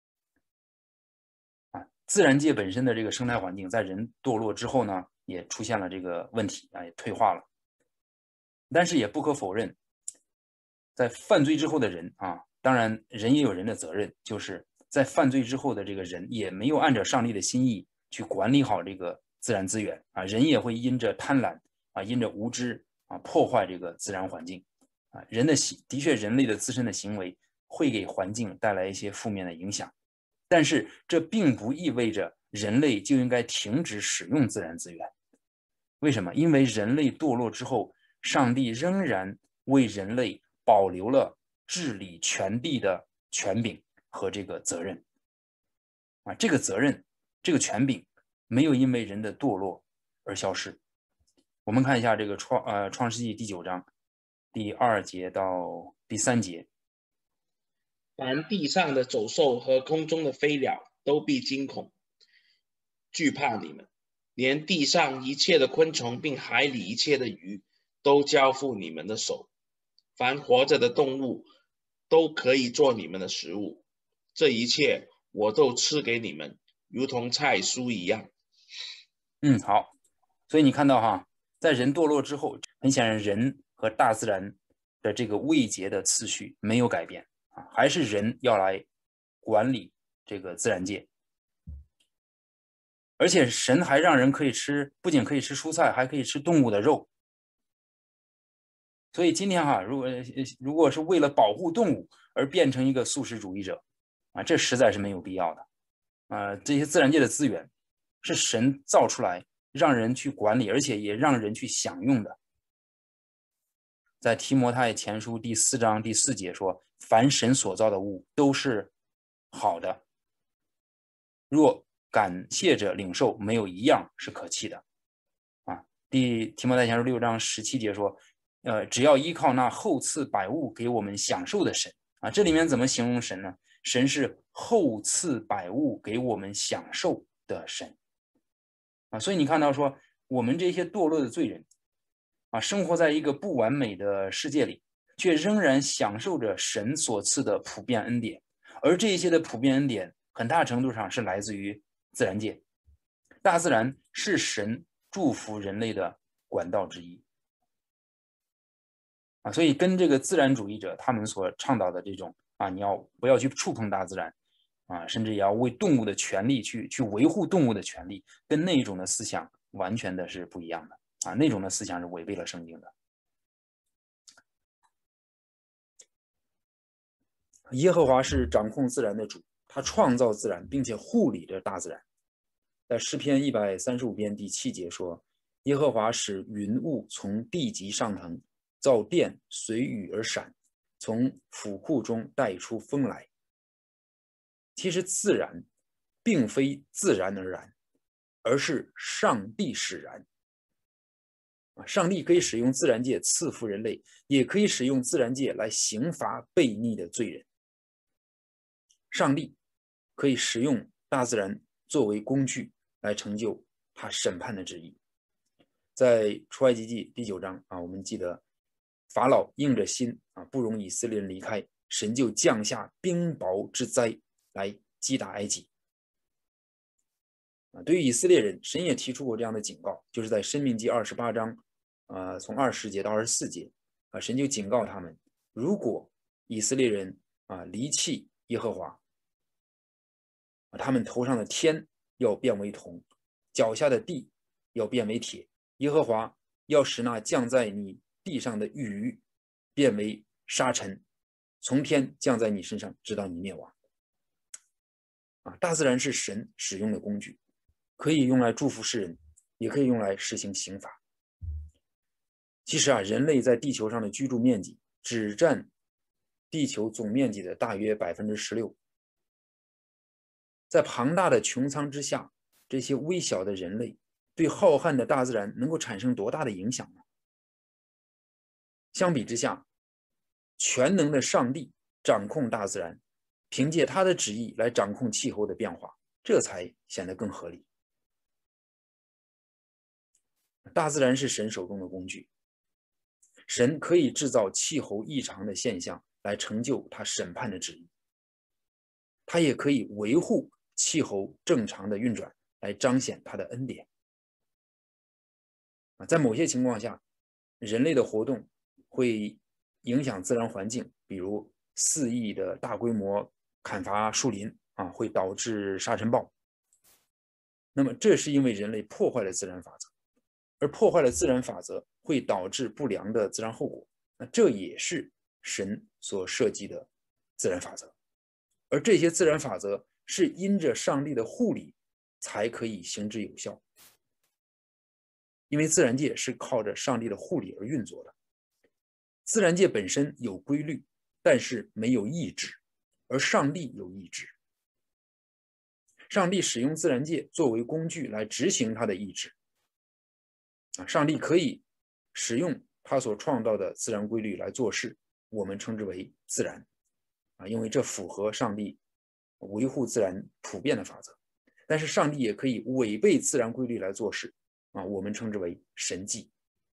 啊，自然界本身的这个生态环境，在人堕落之后呢，也出现了这个问题啊，也退化了。但是也不可否认，在犯罪之后的人啊，当然人也有人的责任，就是在犯罪之后的这个人也没有按照上帝的心意去管理好这个自然资源啊，人也会因着贪婪啊，因着无知啊，破坏这个自然环境啊。人的行的确，人类的自身的行为会给环境带来一些负面的影响，但是这并不意味着人类就应该停止使用自然资源。为什么？因为人类堕落之后，上帝仍然为人类保留了治理全地的权柄和这个责任啊，这个责任，这个权柄没有因为人的堕落而消失。我们看一下这个创呃创世纪第九章第二节到第三节， 凡地上的走兽和空中的飞鸟都必惊恐，惧怕你们，连地上一切的昆虫，并海里一切的鱼，都交付你们的手。凡活着的动物都可以做你们的食物，这一切我都吃给你们，如同菜蔬一样。 嗯，好，所以你看到哈，在人堕落之后，很显然人和大自然的这个位阶的次序没有改变啊，还是人要来管理这个自然界。而且神还让人可以吃，不仅可以吃蔬菜，还可以吃动物的肉。所以今天哈，如果如果是为了保护动物而变成一个素食主义者啊，这实在是没有必要的。啊，这些自然界的资源是神造出来，让人去管理，而且也让人去享用的。在提摩太前书第四章第四节说：“凡神所造的物都是好的，若感谢着领受，没有一样是可弃的。”啊，第提摩太前书六章十七节说。呃，只要依靠那厚赐百物给我们享受的神啊，这里面怎么形容神呢？神是厚赐百物给我们享受的神啊，所以你看到说，我们这些堕落的罪人啊，生活在一个不完美的世界里，却仍然享受着神所赐的普遍恩典，而这些的普遍恩典，很大程度上是来自于自然界，大自然是神祝福人类的管道之一。啊，所以跟这个自然主义者他们所倡导的这种啊，你要不要去触碰大自然啊，甚至也要为动物的权利去去维护动物的权利，跟那种的思想完全的是不一样的啊，那种的思想是违背了圣经的。耶和华是掌控自然的主，他创造自然，并且护理着大自然。在诗篇一百三十五篇第七节说：“耶和华使云雾从地极上腾。”造电随雨而闪，从府库中带出风来。其实自然并非自然而然，而是上帝使然。上帝可以使用自然界赐福人类，也可以使用自然界来刑罚悖逆的罪人。上帝可以使用大自然作为工具来成就他审判的旨意。在出埃及记第九章啊，我们记得法老硬着心啊，不容以色列人离开，神就降下冰雹之灾来击打埃及。啊，对于以色列人，神也提出过这样的警告，就是在申命记二十八章，啊，从二十节到二十四节，啊，神就警告他们，如果以色列人啊离弃耶和华，啊，他们头上的天要变为铜，脚下的地要变为铁，耶和华要使那降在你地上的雨变为沙尘，从天降在你身上，直到你灭亡。啊，大自然是神使用的工具，可以用来祝福世人，也可以用来实行刑罚。其实啊，人类在地球上的居住面积只占地球总面积的大约百分之十六。在庞大的穹苍之下，这些微小的人类对浩瀚的大自然能够产生多大的影响呢？相比之下，全能的上帝掌控大自然，凭借他的旨意来掌控气候的变化，这才显得更合理。大自然是神手中的工具，神可以制造气候异常的现象来成就他审判的旨意，他也可以维护气候正常的运转来彰显他的恩典。在某些情况下，人类的活动会影响自然环境，比如肆意的大规模砍伐树林啊，会导致沙尘暴。那么这是因为人类破坏了自然法则，而破坏了自然法则会导致不良的自然后果，那这也是神所设计的自然法则。而这些自然法则是因着上帝的护理才可以行之有效，因为自然界是靠着上帝的护理而运作的。自然界本身有规律，但是没有意志，而上帝有意志。上帝使用自然界作为工具来执行他的意志。上帝可以使用他所创造的自然规律来做事，我们称之为自然，因为这符合上帝维护自然普遍的法则。但是上帝也可以违背自然规律来做事，我们称之为神迹。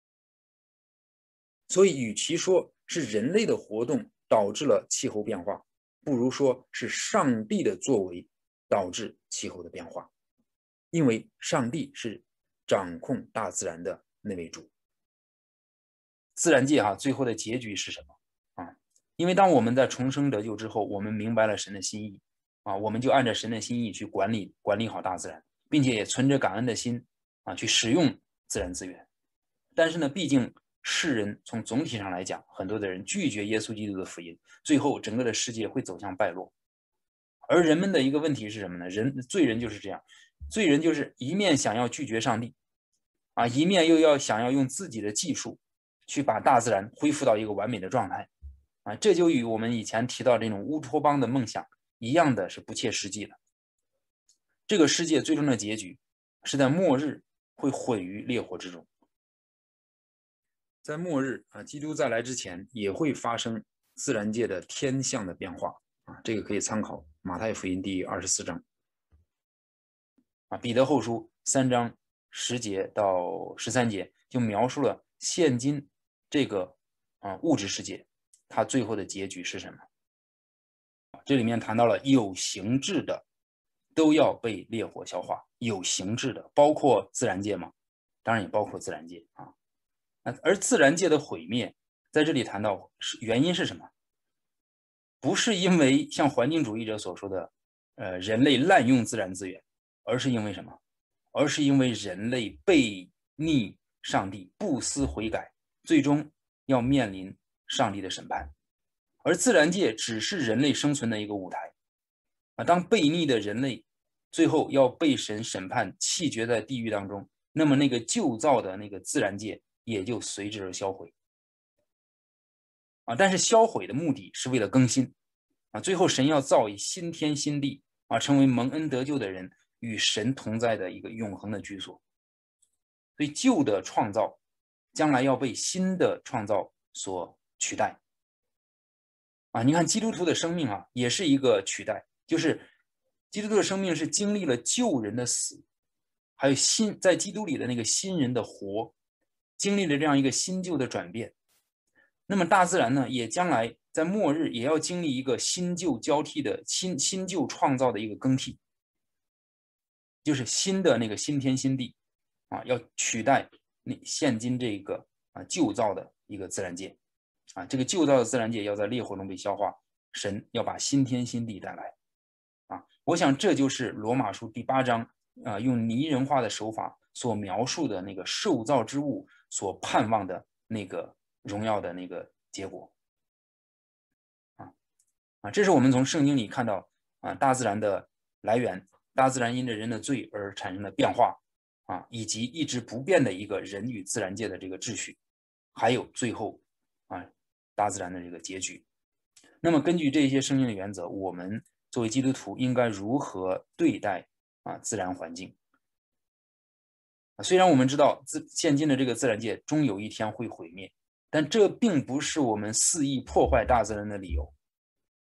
所以与其说是人类的活动导致了气候变化，不如说是上帝的作为导致气候的变化，因为上帝是掌控大自然的那位主。自然界哈、啊，最后的结局是什么啊？因为当我们在重生得救之后，我们明白了神的心意啊，我们就按照神的心意去管理管理好大自然，并且也存着感恩的心啊去使用自然资源。但是呢，毕竟世人从总体上来讲，很多的人拒绝耶稣基督的福音，最后整个的世界会走向败落。而人们的一个问题是什么呢？人罪人就是这样，罪人就是一面想要拒绝上帝啊，一面又要想要用自己的技术去把大自然恢复到一个完美的状态啊，这就与我们以前提到这种乌托邦的梦想一样的是不切实际的。这个世界最终的结局是在末日会毁于烈火之中。在末日啊，基督再来之前也会发生自然界的天象的变化啊，这个可以参考马太福音第二十四章啊，彼得后书三章十节到十三节就描述了现今这个啊物质世界它最后的结局是什么。这里面谈到了有形质的都要被烈火消化，有形质的包括自然界吗？当然也包括自然界啊。而自然界的毁灭在这里谈到原因是什么？不是因为像环境主义者所说的呃，人类滥用自然资源，而是因为什么？而是因为人类背逆上帝，不思悔改，最终要面临上帝的审判。而自然界只是人类生存的一个舞台啊，当背逆的人类最后要被神审判，弃绝在地狱当中，那么那个旧造的那个自然界也就随之而销毁啊，但是销毁的目的是为了更新啊，最后神要造以新天新地啊，成为蒙恩得救的人与神同在的一个永恒的居所。所以旧的创造将来要被新的创造所取代啊。你看基督徒的生命啊，也是一个取代，就是基督徒的生命是经历了旧人的死，还有新在基督里的那个新人的活，经历了这样一个新旧的转变。那么大自然呢，也将来在末日也要经历一个新旧交替的新新旧创造的一个更替，就是新的那个新天新地啊，要取代那现今这个啊旧造的一个自然界啊，这个旧造的自然界要在烈火中被消化，神要把新天新地带来啊。我想这就是罗马书第八章啊用拟人化的手法所描述的那个受造之物所盼望的那个荣耀的那个结果啊啊，这是我们从圣经里看到啊大自然的来源，大自然因着人的罪而产生的变化啊，以及一直不变的一个人与自然界的这个秩序，还有最后啊大自然的这个结局。那么根据这些圣经的原则，我们作为基督徒应该如何对待啊自然环境？虽然我们知道自现今的这个自然界终有一天会毁灭，但这并不是我们肆意破坏大自然的理由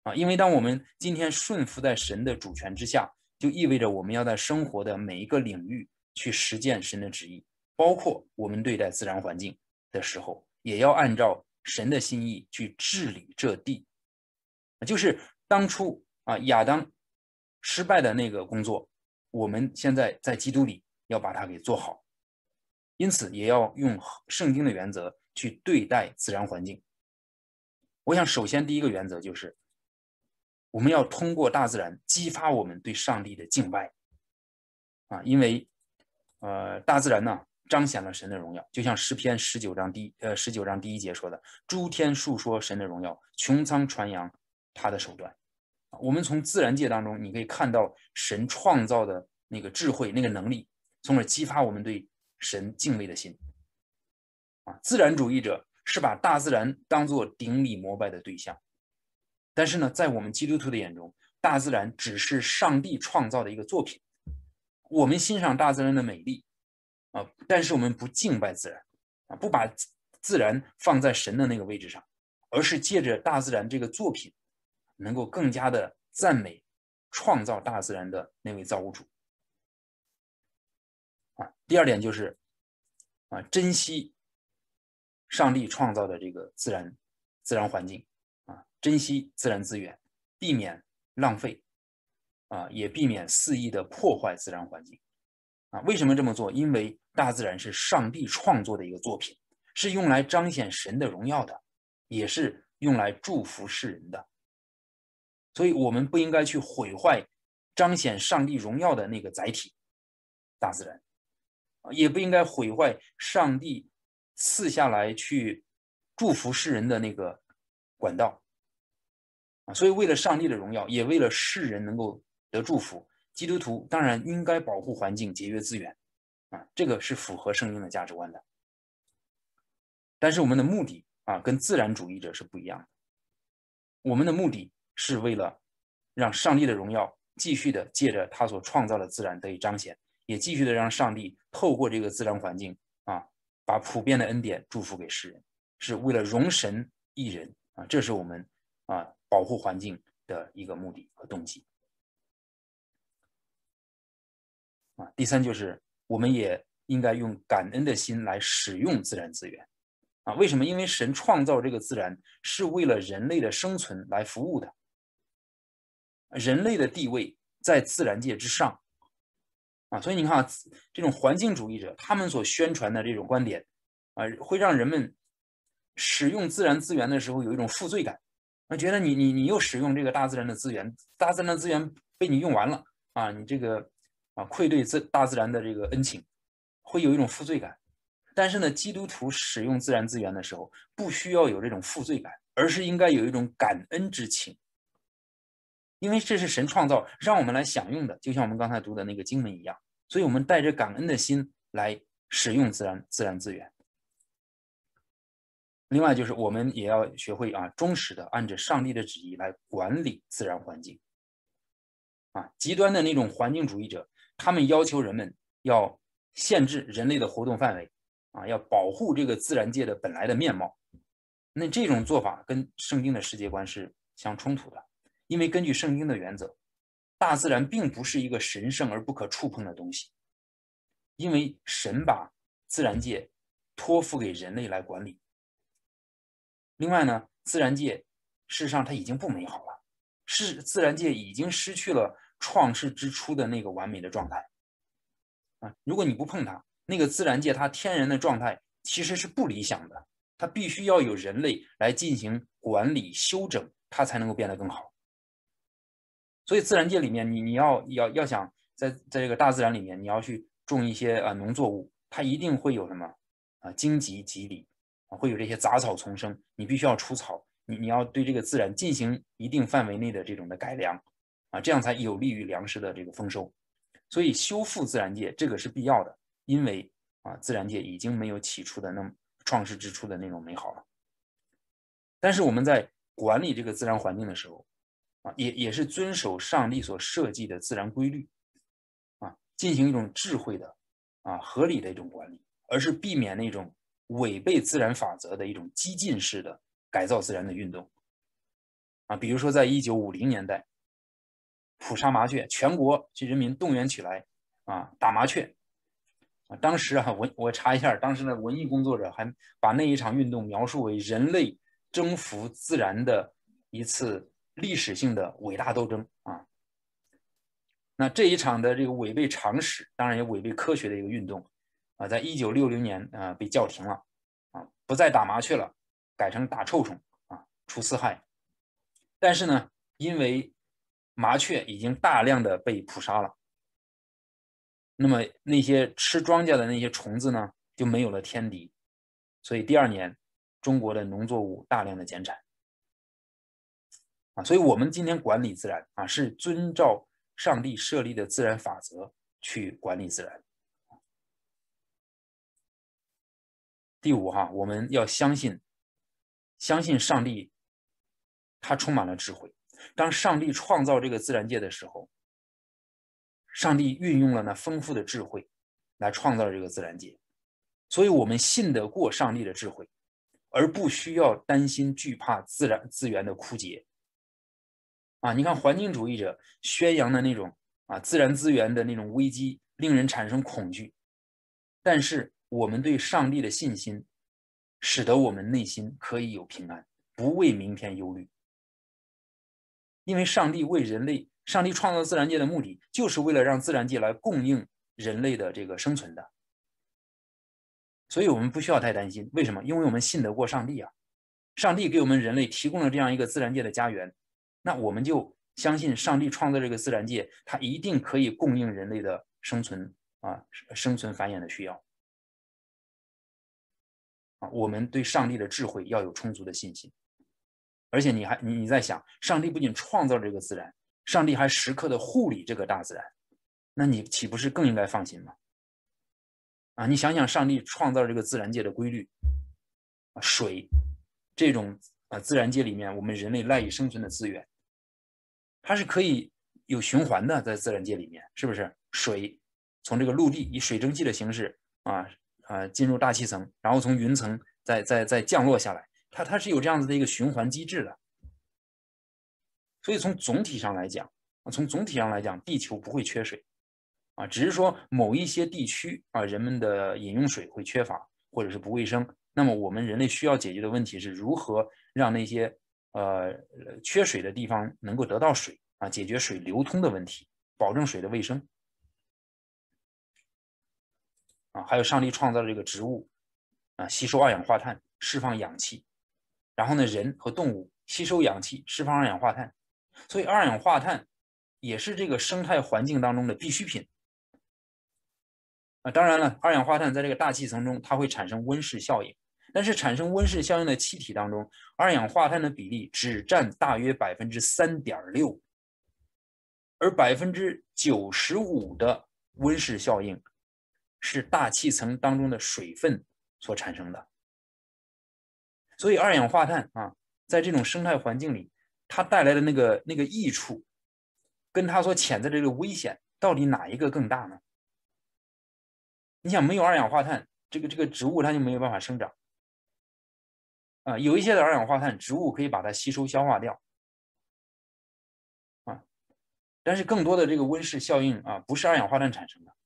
啊，因为当我们今天顺服在神的主权之下，就意味着我们要在生活的每一个领域去实践神的旨意，包括我们对待自然环境的时候，也要按照神的心意去治理这地。就是当初啊亚当失败的那个工作，我们现在在基督里要把它给做好，因此也要用圣经的原则去对待自然环境。我想首先第一个原则就是我们要通过大自然激发我们对上帝的敬拜啊，因为呃大自然呢彰显了神的荣耀，就像诗篇十九章第呃十九章第一节说的，诸天述说神的荣耀，穹苍传扬他的手段。我们从自然界当中你可以看到神创造的那个智慧那个能力，从而激发我们对神敬畏的心啊。自然主义者是把大自然当作顶礼膜拜的对象，但是呢在我们基督徒的眼中，大自然只是上帝创造的一个作品。我们欣赏大自然的美丽啊，但是我们不敬拜自然啊，不把自然放在神的那个位置上，而是借着大自然这个作品能够更加的赞美创造大自然的那位造物主啊。第二点就是啊，珍惜上帝创造的这个自然自然环境啊，珍惜自然资源，避免浪费啊，也避免肆意的破坏自然环境啊。为什么这么做？因为大自然是上帝创作的一个作品，是用来彰显神的荣耀的，也是用来祝福世人的。所以我们不应该去毁坏彰显上帝荣耀的那个载体大自然，也不应该毁坏上帝赐下来去祝福世人的那个管道啊。所以为了上帝的荣耀，也为了世人能够得祝福，基督徒当然应该保护环境，节约资源啊，这个是符合圣经的价值观的。但是我们的目的啊，跟自然主义者是不一样的。我们的目的是为了让上帝的荣耀继续的借着他所创造的自然得以彰显，也继续的让上帝透过这个自然环境啊，把普遍的恩典祝福给世人，是为了容神益人啊，这是我们啊保护环境的一个目的和动机啊。第三就是我们也应该用感恩的心来使用自然资源啊。为什么？因为神创造这个自然是为了人类的生存来服务的，人类的地位在自然界之上啊。所以你看啊，这种环境主义者他们所宣传的这种观点啊，会让人们使用自然资源的时候有一种负罪感啊，觉得你你你又使用这个大自然的资源，大自然的资源被你用完了啊，你这个啊愧对自大自然的这个恩情，会有一种负罪感。但是呢，基督徒使用自然资源的时候，不需要有这种负罪感，而是应该有一种感恩之情，因为这是神创造让我们来享用的，就像我们刚才读的那个经文一样，所以我们带着感恩的心来使用自然自然资源。另外就是我们也要学会啊，忠实的按着上帝的旨意来管理自然环境啊。极端的那种环境主义者，他们要求人们要限制人类的活动范围啊，要保护这个自然界的本来的面貌。那这种做法跟圣经的世界观是相冲突的，因为根据圣经的原则，大自然并不是一个神圣而不可触碰的东西，因为神把自然界托付给人类来管理。另外呢，自然界事实上它已经不美好了，是自然界已经失去了创世之初的那个完美的状态啊。如果你不碰它，那个自然界它天然的状态其实是不理想的，它必须要有人类来进行管理修整，它才能够变得更好。所以自然界里面，你你要要要想在在这个大自然里面，你要去种一些啊农作物，它一定会有什么啊荆棘棘里啊，会有这些杂草丛生，你必须要除草，你你要对这个自然进行一定范围内的这种的改良啊，这样才有利于粮食的这个丰收。所以修复自然界这个是必要的，因为啊自然界已经没有起初的那么创世之初的那种美好了。但是我们在管理这个自然环境的时候啊，也也是遵守上帝所设计的自然规律啊，进行一种智慧的啊合理的一种管理，而是避免那种违背自然法则的一种激进式的改造自然的运动啊，比如说在一九五零年代，捕杀麻雀，全国去人民动员起来啊，打麻雀。啊，当时啊，我我查一下，当时的文艺工作者还把那一场运动描述为人类征服自然的一次历史性的伟大斗争啊。那这一场的这个违背常识，当然也违背科学的一个运动啊，在一九六零年啊被叫停了啊，不再打麻雀了，改成打臭虫啊，除四害。但是呢，因为麻雀已经大量的被捕杀了。那么那些吃庄稼的那些虫子呢，就没有了天敌，所以第二年中国的农作物大量的减产啊，所以我们今天管理自然啊，是遵照上帝设立的自然法则去管理自然。第五哈，我们要相信，相信上帝，他充满了智慧。当上帝创造这个自然界的时候，上帝运用了那丰富的智慧来创造这个自然界，所以我们信得过上帝的智慧，而不需要担心惧怕自然资源的枯竭。啊，你看环境主义者宣扬的那种啊自然资源的那种危机，令人产生恐惧，但是我们对上帝的信心，使得我们内心可以有平安，不为明天忧虑。因为上帝为人类。上帝创造自然界的目的，就是为了让自然界来供应人类的这个生存的，所以我们不需要太担心。为什么？因为我们信得过上帝啊，上帝给我们人类提供了这样一个自然界的家园，那我们就相信上帝创造这个自然界，它一定可以供应人类的生存啊，生存繁衍的需要啊。我们对上帝的智慧要有充足的信心，而且你还你你在想，上帝不仅创造这个自然。上帝还时刻的护理这个大自然，那你岂不是更应该放心吗？啊，你想想，上帝创造这个自然界的规律，啊，水这种啊自然界里面我们人类赖以生存的资源，它是可以有循环的，在自然界里面，是不是？水从这个陆地以水蒸气的形式啊啊进入大气层，然后从云层再再再降落下来，它它是有这样子的一个循环机制的。所以从总体上来讲，从总体上来讲，地球不会缺水，啊，只是说某一些地区啊，人们的饮用水会缺乏或者是不卫生。那么我们人类需要解决的问题是如何让那些呃缺水的地方能够得到水啊，解决水流通的问题，保证水的卫生。啊，还有上帝创造的这个植物啊，吸收二氧化碳，释放氧气，然后呢，人和动物吸收氧气，释放二氧化碳。所以二氧化碳也是这个生态环境当中的必需品啊。当然了，二氧化碳在这个大气层中，它会产生温室效应，但是产生温室效应的气体当中，二氧化碳的比例只占大约百分之三点六，而百分之九十五的温室效应是大气层当中的水分所产生的。所以二氧化碳啊，在这种生态环境里，它带来的那个那个益处，跟它所潜在的这个危险，到底哪一个更大呢？你想，没有二氧化碳，这个这个植物它就没有办法生长啊。有一些的二氧化碳，植物可以把它吸收消化掉啊，但是更多的这个温室效应啊，不是二氧化碳产生的。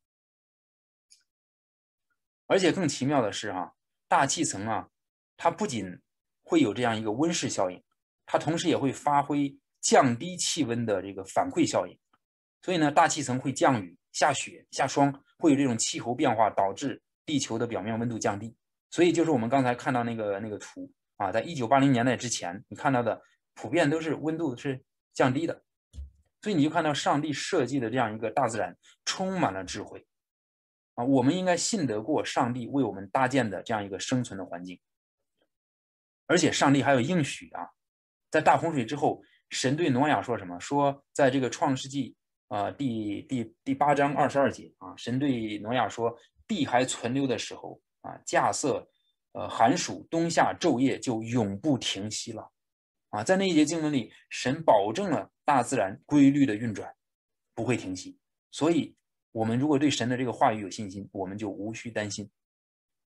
而且更奇妙的是哈、啊，大气层啊，它不仅会有这样一个温室效应。它同时也会发挥降低气温的这个反馈效应，所以呢，大气层会降雨、下雪、下霜，会有这种气候变化，导致地球的表面温度降低。所以就是我们刚才看到那个那个图啊，在一九八零年代之前，你看到的普遍都是温度是降低的，所以你就看到上帝设计的这样一个大自然充满了智慧啊，我们应该信得过上帝为我们搭建的这样一个生存的环境，而且上帝还有应许啊。在大洪水之后，神对挪亚说什么？说在这个创世纪啊、呃、第第第八章二十二节啊，神对挪亚说，地还存留的时候啊，稼穑呃寒暑冬夏昼夜就永不停息了啊。在那一节经文里，神保证了大自然规律的运转，不会停息。所以，我们如果对神的这个话语有信心，我们就无需担心。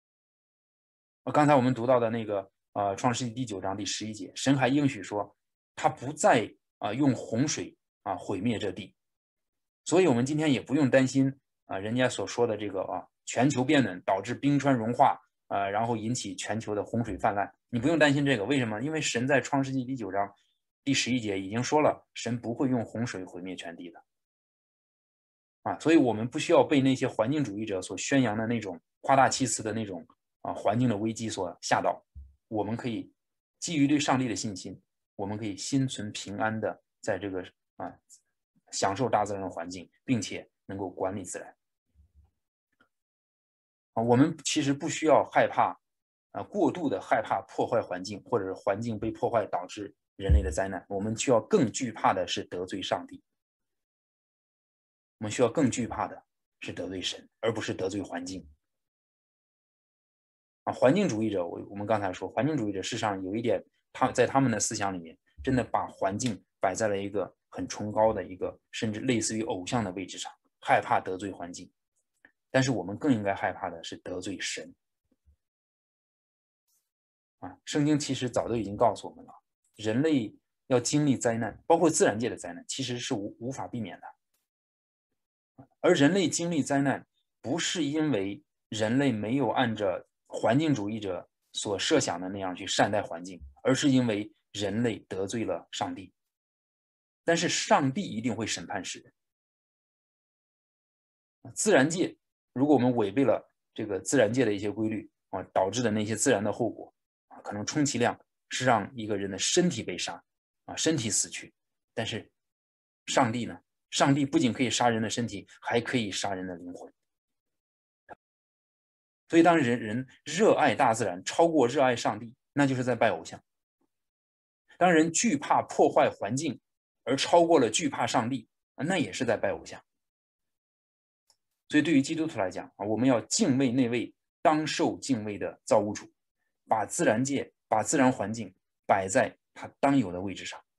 刚才我们读到的那个。呃，创世纪第九章第十一节，神还应许说， 他不再啊用洪水啊毁灭这地，所以我们今天也不用担心啊人家所说的这个啊全球变暖导致冰川融化啊，然后引起全球的洪水泛滥，你不用担心这个。为什么？因为神在创世纪第九章第十一节已经说了，神不会用洪水毁灭全地的啊，所以我们不需要被那些环境主义者所宣扬的那种夸大其词的那种啊环境的危机所吓到。我们可以基于对上帝的信心，我们可以心存平安的在这个啊享受大自然的环境，并且能够管理自然。啊，我们其实不需要害怕啊过度的害怕破坏环境，或者是环境被破坏导致人类的灾难。我们需要更惧怕的是得罪上帝。我们需要更惧怕的是得罪神，而不是得罪环境。啊，环境主义者，我我们刚才说，环境主义者事实上有一点，他在他们的思想里面，真的把环境摆在了一个很崇高的一个，甚至类似于偶像的位置上，害怕得罪环境。但是我们更应该害怕的是得罪神。啊，圣经其实早都已经告诉我们了，人类要经历灾难，包括自然界的灾难，其实是无无法避免的。而人类经历灾难，不是因为人类没有按照环境主义者所设想的那样去善待环境，而是因为人类得罪了上帝。但是上帝一定会审判世人。自然界，如果我们违背了这个自然界的一些规律啊，导致的那些自然的后果啊，可能充其量是让一个人的身体被杀啊，身体死去。但是上帝呢？上帝不仅可以杀人的身体，还可以杀人的灵魂。所以当人人热爱大自然超过热爱上帝，那就是在拜偶像。当人惧怕破坏环境而超过了惧怕上帝，那也是在拜偶像。所以对于基督徒来讲啊，我们要敬畏那位当受敬畏的造物主，把自然界、把自然环境摆在他当有的位置上。